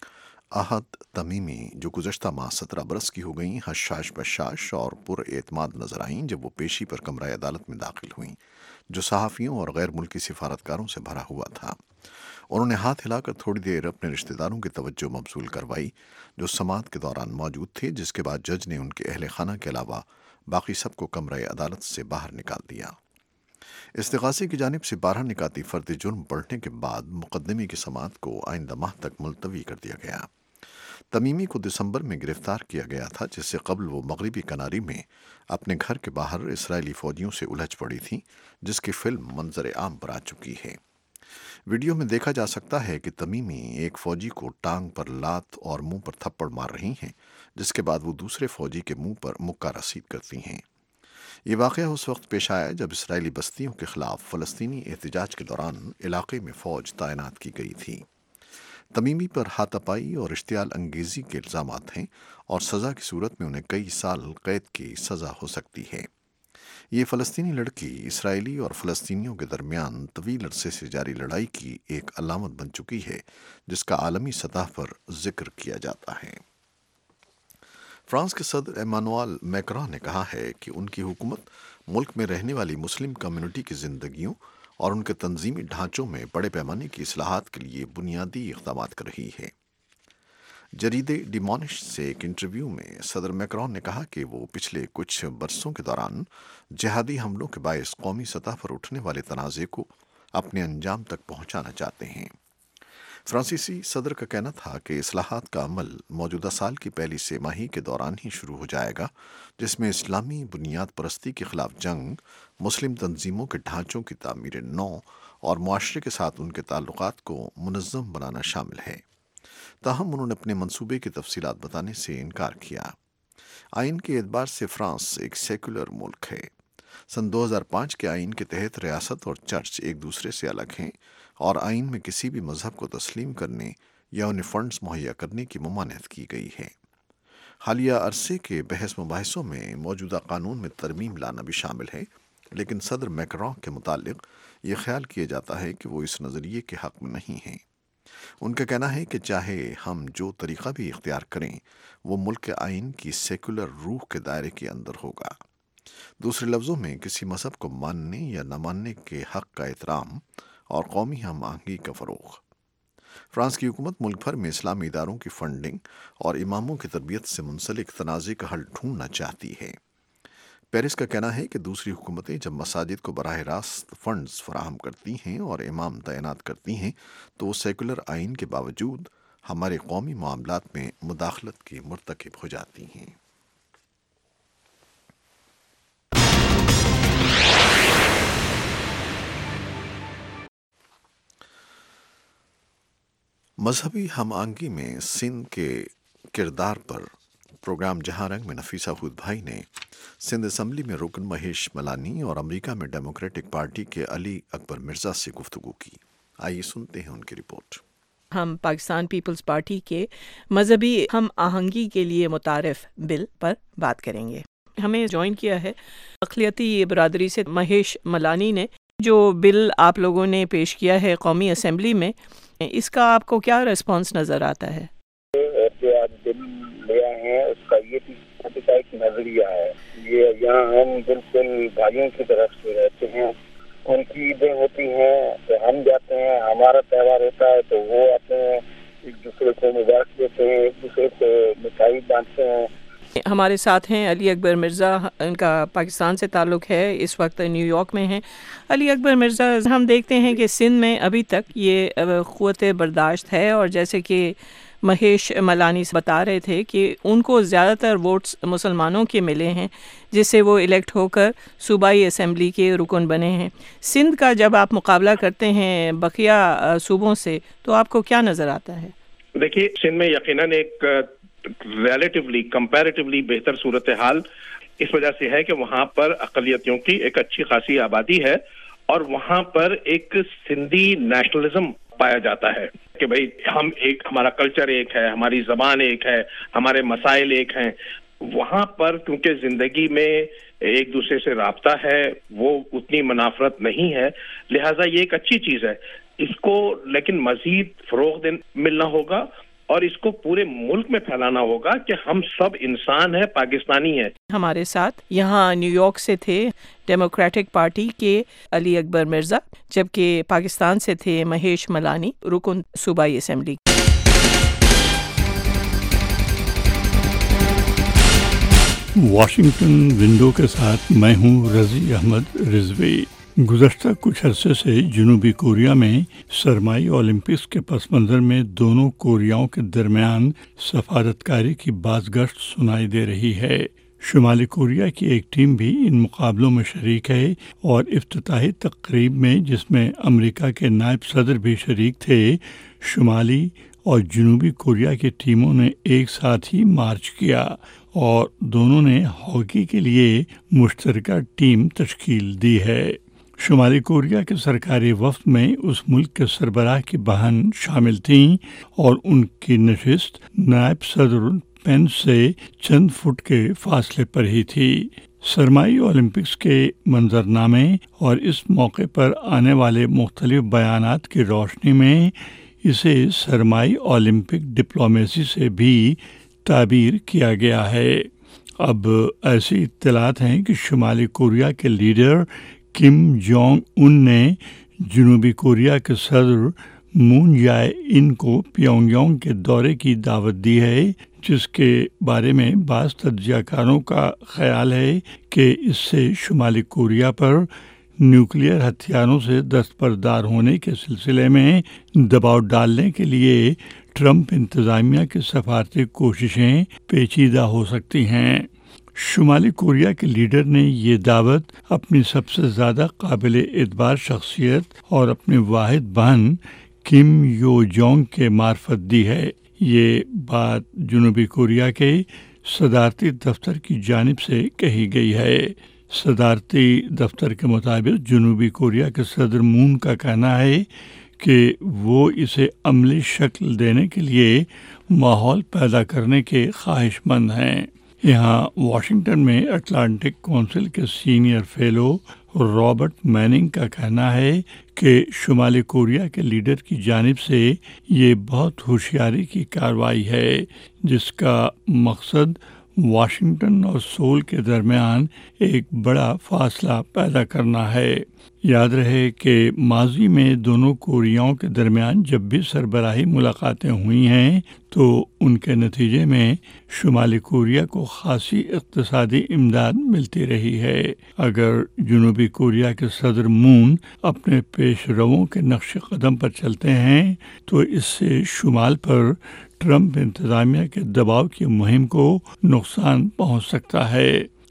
احد تمیمی، جو گزشتہ ماہ سترہ برس کی ہو گئیں، حشاش بشاش اور پر اعتماد نظر آئیں جب وہ پیشی پر کمرہ عدالت میں داخل ہوئیں، جو صحافیوں اور غیر ملکی سفارتکاروں سے بھرا ہوا تھا۔ انہوں نے ہاتھ ہلا کر تھوڑی دیر اپنے رشتہ داروں کی توجہ مبذول کروائی جو سماعت کے دوران موجود تھے، جس کے بعد جج نے ان کے اہل خانہ کے علاوہ باقی سب کو کمرہ عدالت سے باہر نکال دیا۔ استغاثے کی جانب سے بارہ نکاتی فرد جرم پڑھنے کے بعد مقدمے کی سماعت کو آئندہ ماہ تک ملتوی کر دیا گیا۔ تمیمی کو دسمبر میں گرفتار کیا گیا تھا، جس سے قبل وہ مغربی کناری میں اپنے گھر کے باہر اسرائیلی فوجیوں سے الجھ پڑی تھی، جس کی فلم منظر عام پر آ چکی ہے۔ ویڈیو میں دیکھا جا سکتا ہے کہ تمیمی ایک فوجی کو ٹانگ پر لات اور منہ پر تھپڑ مار رہی ہیں، جس کے بعد وہ دوسرے فوجی کے منہ پر مکہ رسید کرتی ہیں۔ یہ واقعہ اس وقت پیش آیا جب اسرائیلی بستیوں کے خلاف فلسطینی احتجاج کے دوران علاقے میں فوج تعینات کی گئی تھی۔ تمیمی پر ہاتھ پائی اور اشتعال انگیزی کے الزامات ہیں اور سزا کی صورت میں انہیں کئی سال قید کی سزا ہو سکتی ہے۔ یہ فلسطینی لڑکی اسرائیلی اور فلسطینیوں کے درمیان طویل عرصے سے جاری لڑائی کی ایک علامت بن چکی ہے، جس کا عالمی سطح پر ذکر کیا جاتا ہے۔ فرانس کے صدر ایمانوئل میکروں نے کہا ہے کہ ان کی حکومت ملک میں رہنے والی مسلم کمیونٹی کی زندگیوں اور ان کے تنظیمی ڈھانچوں میں بڑے پیمانے کی اصلاحات کے لیے بنیادی اقدامات کر رہی ہے۔ جریدے ڈیمونش سے ایک انٹرویو میں صدر میکروں نے کہا کہ وہ پچھلے کچھ برسوں کے دوران جہادی حملوں کے باعث قومی سطح پر اٹھنے والے تنازع کو اپنے انجام تک پہنچانا چاہتے ہیں۔ فرانسیسی صدر کا کہنا تھا کہ اصلاحات کا عمل موجودہ سال کی پہلی سہ ماہی کے دوران ہی شروع ہو جائے گا، جس میں اسلامی بنیاد پرستی کے خلاف جنگ، مسلم تنظیموں کے ڈھانچوں کی تعمیر نو اور معاشرے کے ساتھ ان کے تعلقات کو منظم بنانا شامل ہے۔ تاہم انہوں نے اپنے منصوبے کی تفصیلات بتانے سے انکار کیا۔ آئین کے اعتبار سے فرانس ایک سیکولر ملک ہے۔ سن دو ہزار پانچ کے آئین کے تحت ریاست اور چرچ ایک دوسرے سے الگ ہیں اور آئین میں کسی بھی مذہب کو تسلیم کرنے یا انہیں فنڈز مہیا کرنے کی ممانعت کی گئی ہے۔ حالیہ عرصے کے بحث مباحثوں میں موجودہ قانون میں ترمیم لانا بھی شامل ہے، لیکن صدر میکروں کے متعلق یہ خیال کیا جاتا ہے کہ وہ اس نظریے کے حق میں نہیں ہیں۔ ان کا کہنا ہے کہ چاہے ہم جو طریقہ بھی اختیار کریں وہ ملک کے آئین کی سیکولر روح کے دائرے کے اندر ہوگا۔ دوسرے لفظوں میں کسی مذہب کو ماننے یا نہ ماننے کے حق کا احترام اور قومی ہم آہنگی کا فروغ۔ فرانس کی حکومت ملک بھر میں اسلامی اداروں کی فنڈنگ اور اماموں کی تربیت سے منسلک تنازع کا حل ڈھونڈنا چاہتی ہے۔ پیرس کا کہنا ہے کہ دوسری حکومتیں جب مساجد کو براہ راست فنڈز فراہم کرتی ہیں اور امام تعینات کرتی ہیں تو وہ سیکولر آئین کے باوجود ہمارے قومی معاملات میں مداخلت کی مرتکب ہو جاتی ہیں۔ مذہبی ہم آہنگی میں سندھ کے کردار پر پروگرام جہاں رنگ میں نفیسہ حود بھائی نے سندھ اسمبلی میں رکن مہیش ملانی اور امریکہ میں ڈیموکریٹک پارٹی کے علی اکبر مرزا سے گفتگو کی۔ آئیے سنتے ہیں ان کی رپورٹ۔ ہم پاکستان پیپلز پارٹی کے مذہبی ہم آہنگی کے لیے متعارف بل پر بات کریں گے. ہمیں جوائن کیا ہے اقلیتی برادری سے مہیش ملانی نے. جو بل آپ لوگوں نے پیش کیا ہے قومی اسمبلی میں، اس کا آپ کو کیا ریسپانس نظر آتا ہے؟ جو آج بل لیا ہے اس کا یہ کا ایک نظریہ ہے. یہ یہاں ہم بالکل بھائیوں کی طرف سے رہتے ہیں. ان کی عیدیں ہوتی ہیں تو ہم جاتے ہیں، ہمارا تہوار ہوتا ہے تو وہ آتے ہیں، ایک دوسرے کو مبارک دیتے ہیں، ایک دوسرے کو مٹھائی بانٹتے ہیں. ہمارے ساتھ ہیں علی اکبر مرزا، ان کا پاکستان سے تعلق ہے، اس وقت نیو یارک میں ہیں. علی اکبر مرزا، ہم دیکھتے ہیں کہ سندھ میں ابھی تک یہ قوت برداشت ہے، اور جیسے کہ مہیش ملانی بتا رہے تھے کہ ان کو زیادہ تر ووٹس مسلمانوں کے ملے ہیں جس سے وہ الیکٹ ہو کر صوبائی اسمبلی کے رکن بنے ہیں. سندھ کا جب آپ مقابلہ کرتے ہیں بقیہ صوبوں سے تو آپ کو کیا نظر آتا ہے؟ دیکھیے، سندھ میں یقیناً ایک ریلیٹیولی کمپیریٹیولی بہتر صورتحال اس وجہ سے ہے کہ وہاں پر اقلیتوں کی ایک اچھی خاصی آبادی ہے، اور وہاں پر ایک سندھی نیشنلزم پایا جاتا ہے کہ بھئی ہم ایک، ہمارا کلچر ایک ہے، ہماری زبان ایک ہے، ہمارے مسائل ایک ہیں. وہاں پر کیونکہ زندگی میں ایک دوسرے سے رابطہ ہے، وہ اتنی منافرت نہیں ہے، لہٰذا یہ ایک اچھی چیز ہے. اس کو لیکن مزید فروغ دین ملنا ہوگا، اور اس کو پورے ملک میں پھیلانا ہوگا کہ ہم سب انسان ہیں، پاکستانی ہیں. ہمارے ساتھ یہاں نیو یارک سے تھے ڈیموکریٹک پارٹی کے علی اکبر مرزا، جبکہ پاکستان سے تھے مہیش ملانی، رکن صوبائی اسمبلی. واشنگٹن ونڈو کے ساتھ میں ہوں رضی احمد رضوی. گزشتہ کچھ عرصے سے جنوبی کوریا میں سرمائی اولمپکس کے پس منظر میں دونوں کوریاؤں کے درمیان سفارتکاری کی باز گشت سنائی دے رہی ہے. شمالی کوریا کی ایک ٹیم بھی ان مقابلوں میں شریک ہے، اور افتتاحی تقریب میں، جس میں امریکہ کے نائب صدر بھی شریک تھے، شمالی اور جنوبی کوریا کی ٹیموں نے ایک ساتھ ہی مارچ کیا اور دونوں نے ہاکی کے لیے مشترکہ ٹیم تشکیل دی ہے. شمالی کوریا کے سرکاری وفد میں اس ملک کے سربراہ کی بہن شامل تھیں، اور ان کی نشست نائب صدر پینس سے چند فٹ کے فاصلے پر ہی تھی. سرمائی اولمپکس کے منظرنامے اور اس موقع پر آنے والے مختلف بیانات کی روشنی میں اسے سرمائی اولمپک ڈپلومیسی سے بھی تعبیر کیا گیا ہے. اب ایسی اطلاعات ہیں کہ شمالی کوریا کے لیڈر کم جونگ ان نے جنوبی کوریا کے صدر مون جائے ان کو پیونگ یانگ کے دورے کی دعوت دی ہے، جس کے بارے میں بعض تجزیہ کاروں کا خیال ہے کہ اس سے شمالی کوریا پر نیوکلیئر ہتھیاروں سے دستبردار ہونے کے سلسلے میں دباؤ ڈالنے کے لیے ٹرمپ انتظامیہ کی سفارتی کوششیں پیچیدہ ہو سکتی ہیں. شمالی کوریا کے لیڈر نے یہ دعوت اپنی سب سے زیادہ قابل اعتبار شخصیت اور اپنی واحد بہن کم یو جونگ کے معرفت دی ہے. یہ بات جنوبی کوریا کے صدارتی دفتر کی جانب سے کہی گئی ہے. صدارتی دفتر کے مطابق جنوبی کوریا کے صدر مون کا کہنا ہے کہ وہ اسے عملی شکل دینے کے لیے ماحول پیدا کرنے کے خواہش مند ہیں. یہاں واشنگٹن میں اٹلانٹک کونسل کے سینئر فیلو رابرٹ میننگ کا کہنا ہے کہ شمالی کوریا کے لیڈر کی جانب سے یہ بہت ہوشیاری کی کارروائی ہے، جس کا مقصد واشنگٹن اور سول کے درمیان ایک بڑا فاصلہ پیدا کرنا ہے. یاد رہے کہ ماضی میں دونوں کوریاؤں کے درمیان جب بھی سربراہی ملاقاتیں ہوئی ہیں تو ان کے نتیجے میں شمالی کوریا کو خاصی اقتصادی امداد ملتی رہی ہے. اگر جنوبی کوریا کے صدر مون اپنے پیش رووں کے نقش قدم پر چلتے ہیں تو اس سے شمال پر ٹرمپ انتظامیہ کے دباؤ کی مہم کو نقصان پہنچ سکتا ہے.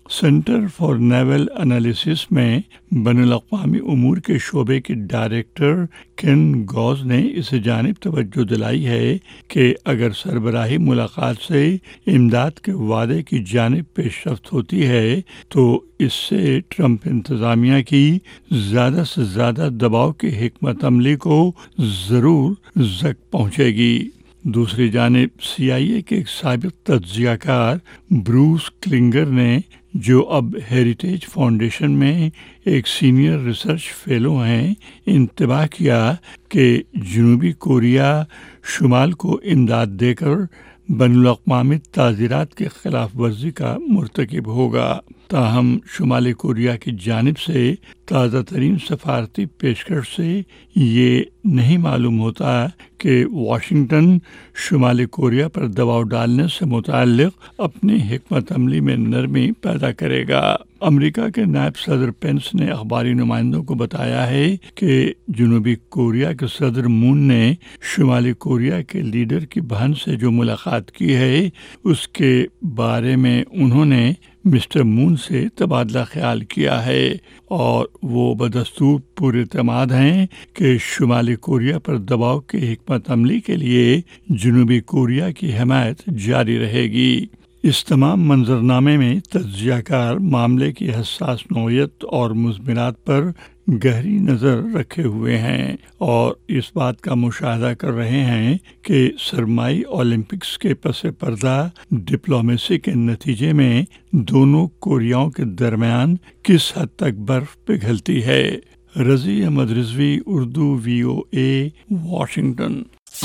सेंटर फॉर नेवल एनालिसिस में बैनुल-अक़वामी उमूर के शोबे के डायरेक्टर केन गॉज ने इस जानिब तवज्जो दिलाई है कि अगर सरबराही मुलाकात से इमदाद के वादे की जानिब पेशरफ्त होती है तो इससे ट्रंप इंतज़ामिया की ज़्यादा से ज़्यादा दबाव की हिकमत अमली को ज़रूर ज़क पहुँचेगी। दूसरी जानिब सी आई ए के एक साबिक तज्ज़ियाकार ब्रूस क्लिंगर ने, जो अब हेरिटेज फाउंडेशन में एक सीनियर रिसर्च फेलो हैं, इंतबाह किया कि जनूबी कोरिया शुमाल को इमदाद देकर बैनुल-अक़वामी ताज़ीरात के खिलाफ वर्जी का मुर्तकिब होगा। ताहम शुमाली कोरिया की जानिब से ताज़ा तरीन सफारती पेशकश से ये नहीं मालूम होता कि वाशिंगटन शुमाली कोरिया पर दबाव डालने से मुताल्लिक़ अपनी हिकमत अमली में नरमी पैदा करेगा। अमेरिका के नायब सदर पेंस ने अखबारी नुमाइंदों को बताया है कि जनूबी कोरिया के सदर मून ने शुमाली कोरिया के लीडर की बहन से जो मुलाकात की है उसके बारे में उन्होंने मिस्टर मून से तबादला ख्याल किया है और वो बदस्तूर पूरे एतमाद हैं कि शुमाली कोरिया पर दबाव की हिकमत अमली के लिए जनूबी कोरिया की हिमायत जारी रहेगी। इस तमाम मंजरनामे में तज्ज़ियाकार मामले की हसास नौयत और मुज़मिरात पर गहरी नज़र रखे हुए हैं और इस बात का मुशाहदा कर रहे हैं कि सरमाई ओलंपिक्स के पस पर्दा डिप्लोमेसी के नतीजे में दोनों कोरियाओं के दरमियान किस हद तक बर्फ पिघलती है। Razi Ahmad Rizvi, Urdu V O A, Washington.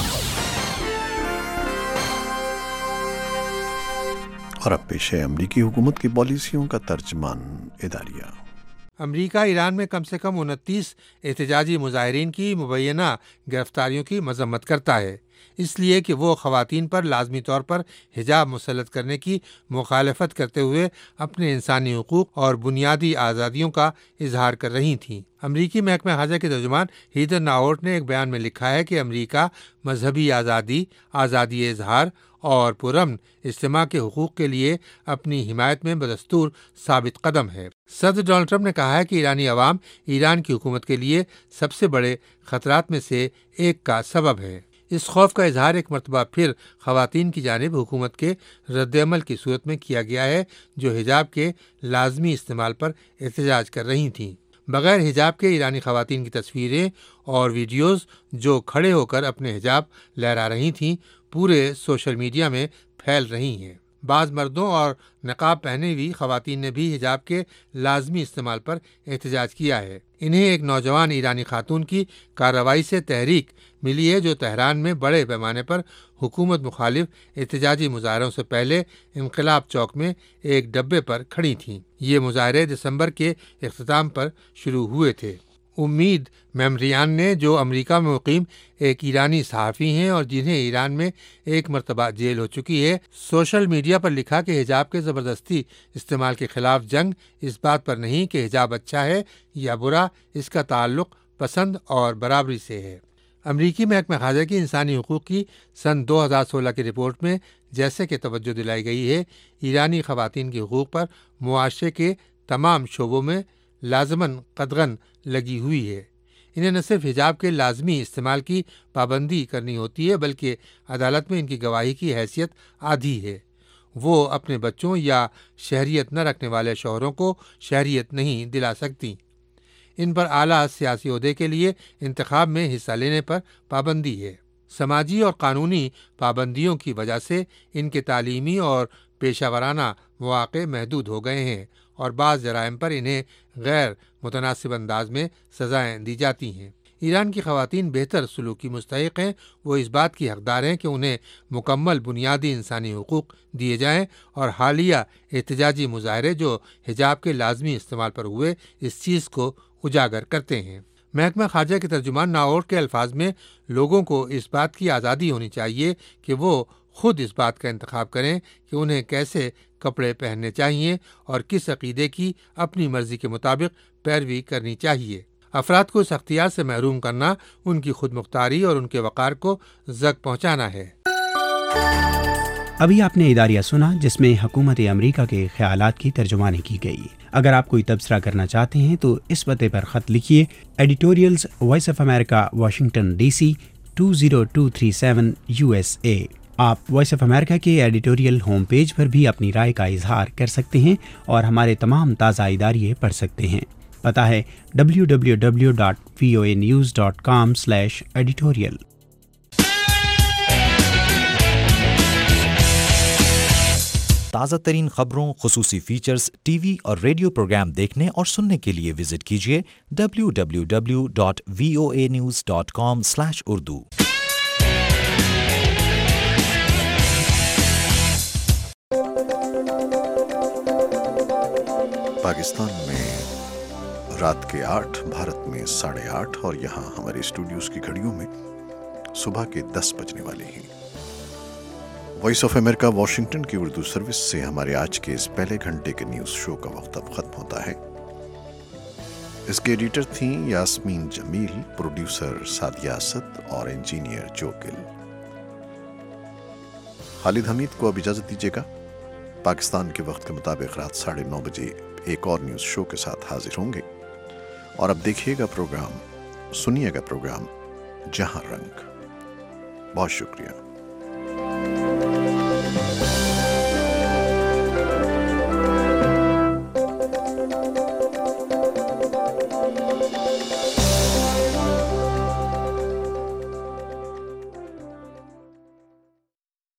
और अब पेश है अमरीकी हुकूमत की पॉलिसियों का तर्जमान इदारिया। अमरीका ईरान में कम से कम उनतीस एहतजाजी मुजाहिरीन की मुबैना गिरफ्तारियों की मजम्मत करता है, इसलिए कि वो ख़वातीन पर लाजमी तौर पर हिजाब मुसल्लत करने की मुखालफत करते हुए अपने इंसानी हुकूक और बुनियादी आज़ादियों का इजहार कर रही थीं। अमरीकी महकमा ख़ारजा के तर्जुमान हीदर नाओट ने एक बयान में लिखा है कि अमरीका मजहबी आज़ादी, आज़ादी इजहार और पुरअमन इज्तिमा के हुकूक के लिए अपनी हिमायत में बदस्तूर साबित कदम है। सदर डोनाल्ड ट्रंप ने कहा है कि ईरानी अवाम ईरान की हुकूमत के लिए सबसे बड़े खतरात में से एक का सबब है। इस खौफ का इजहार एक मरतबा फिर ख़वातीन की जानिब हुकूमत के रद्द-ए-अमल की सूरत में किया गया है, जो हिजाब के लाजमी इस्तेमाल पर एहतजाज कर रही थीं। बग़ैर हिजाब के ईरानी ख़वातीन की तस्वीरें और वीडियोज़ जो खड़े होकर अपने हिजाब लहरा रही थीं पूरे सोशल मीडिया में फैल रही हैं। बाज़ मर्दों और नकाब पहने हुई ख़वातीन ने भी हिजाब के लाजमी इस्तेमाल पर एहतजाज किया है। इन्हें एक नौजवान ईरानी खातून की कार्रवाई से तहरीक मिली है, जो तेहरान में बड़े पैमाने पर हुकूमत मुखालिफ एहतजाजी मुजाहरों से पहले इनकलाब चौक में एक डब्बे पर खड़ी थीं। ये मुजाहरे दिसंबर के इख्तिताम पर शुरू हुए थे। उम्मीद मेमरियान ने, जो अमेरिका में मुकीम एक ईरानी सहाफ़ी हैं और जिन्हें ईरान में एक मरतबा जेल हो चुकी है, सोशल मीडिया पर लिखा कि हिजाब के ज़बरदस्ती इस्तेमाल के ख़िलाफ़ जंग इस बात पर नहीं कि हिजाब अच्छा है या बुरा, इसका ताल्लुक़ पसंद और बराबरी से है। अमरीकी महकमा ख़ारजा की इंसानी हुकूक की सन दो हज़ार सोलह की रिपोर्ट में जैसे कि तवज्जो दिलाई गई है, ईरानी ख़वातीन के हुकूक पर मुआशरे के तमाम शोबों में लाजमन कदगन लगी हुई है। इन्हें न सिर्फ हिजाब के लाजमी इस्तेमाल की पाबंदी करनी होती है, बल्कि अदालत में इनकी गवाही की हैसियत आधी है। वो अपने बच्चों या शहरियत न रखने वाले शौहरों को शहरियत नहीं दिला सकती। इन पर आला सियासी ओहदे के लिए इंतखाब में हिस्सा लेने पर पाबंदी है। समाजी और कानूनी पाबंदियों की वजह से इनके तालीमी और पेशा वराना मौक़े महदूद हो गए हैं और बाज़ जराइम पर इन्हें गैर मुतनासिब अंदाज में सज़ाएँ दी जाती हैं। ईरान की ख़वातीन बेहतर सलूक की मुस्तहिक़ हैं। वो इस बात की हक़दार हैं कि उन्हें मुकम्मल बुनियादी इंसानी हुकूक दिए जाएँ और हालिया एहतजाजी मुजाहरे जो हिजाब के लाजमी इस्तेमाल पर हुए, इस चीज़ को उजागर करते हैं। महकमा ख़ारजा के तर्जुमान नाओट के अल्फाज में लोगों को इस बात की आज़ादी होनी चाहिए कि वो खुद इस बात का इंतखाब करें कि उन्हें कैसे कपड़े पहनने चाहिए और किस अक़ीदे की अपनी मर्ज़ी के मुताबिक पैरवी करनी चाहिए। अफराद को इस अख्तियार से महरूम करना उनकी खुद मुख्तारी और उनके वक़ार को ज़क पहुँचाना है। ابھی آپ نے اداریہ سنا جس میں حکومت امریکہ کے خیالات کی ترجمانی کی گئی. اگر آپ کوئی تبصرہ کرنا چاہتے ہیں تو اس پتے پر خط لکھیے: editorials voice of America, Washington D C two zero two three seven U S A. آپ وائس آف امریکہ کے ایڈیٹوریل ہوم پیج پر بھی اپنی رائے کا اظہار کر سکتے ہیں اور ہمارے تمام تازہ اداریے پڑھ سکتے ہیں. پتہ ہے W W W dot V O A news dot com slash editorial. تازہ ترین خبروں، خصوصی فیچرز، ٹی وی اور ریڈیو پروگرام دیکھنے اور سننے کے لیے وزٹ کیجیے W W W dot V O A news dot com slash Urdu. Pakistan میں رات کے آٹھ، بھارت میں ساڑھے آٹھ اور یہاں ہمارے اسٹوڈیوز کی گھڑیوں میں صبح کے دس بجنے والے ہیں. وائس آف امریکہ واشنگٹن کی اردو سروس سے ہمارے آج کے اس پہلے گھنٹے کے نیوز شو کا وقت اب ختم ہوتا ہے. اس کے ایڈیٹر تھیں یاسمین جمیل، پروڈیوسر سعدیہ اسد اور انجینئر جوکل. خالد حمید کو اب اجازت دیجیے گا. پاکستان کے وقت کے مطابق رات ساڑھے نو بجے ایک اور نیوز شو کے ساتھ حاضر ہوں گے. اور اب دیکھیے گا پروگرام، سنیے گا پروگرام جہاں رنگ. بہت شکریہ.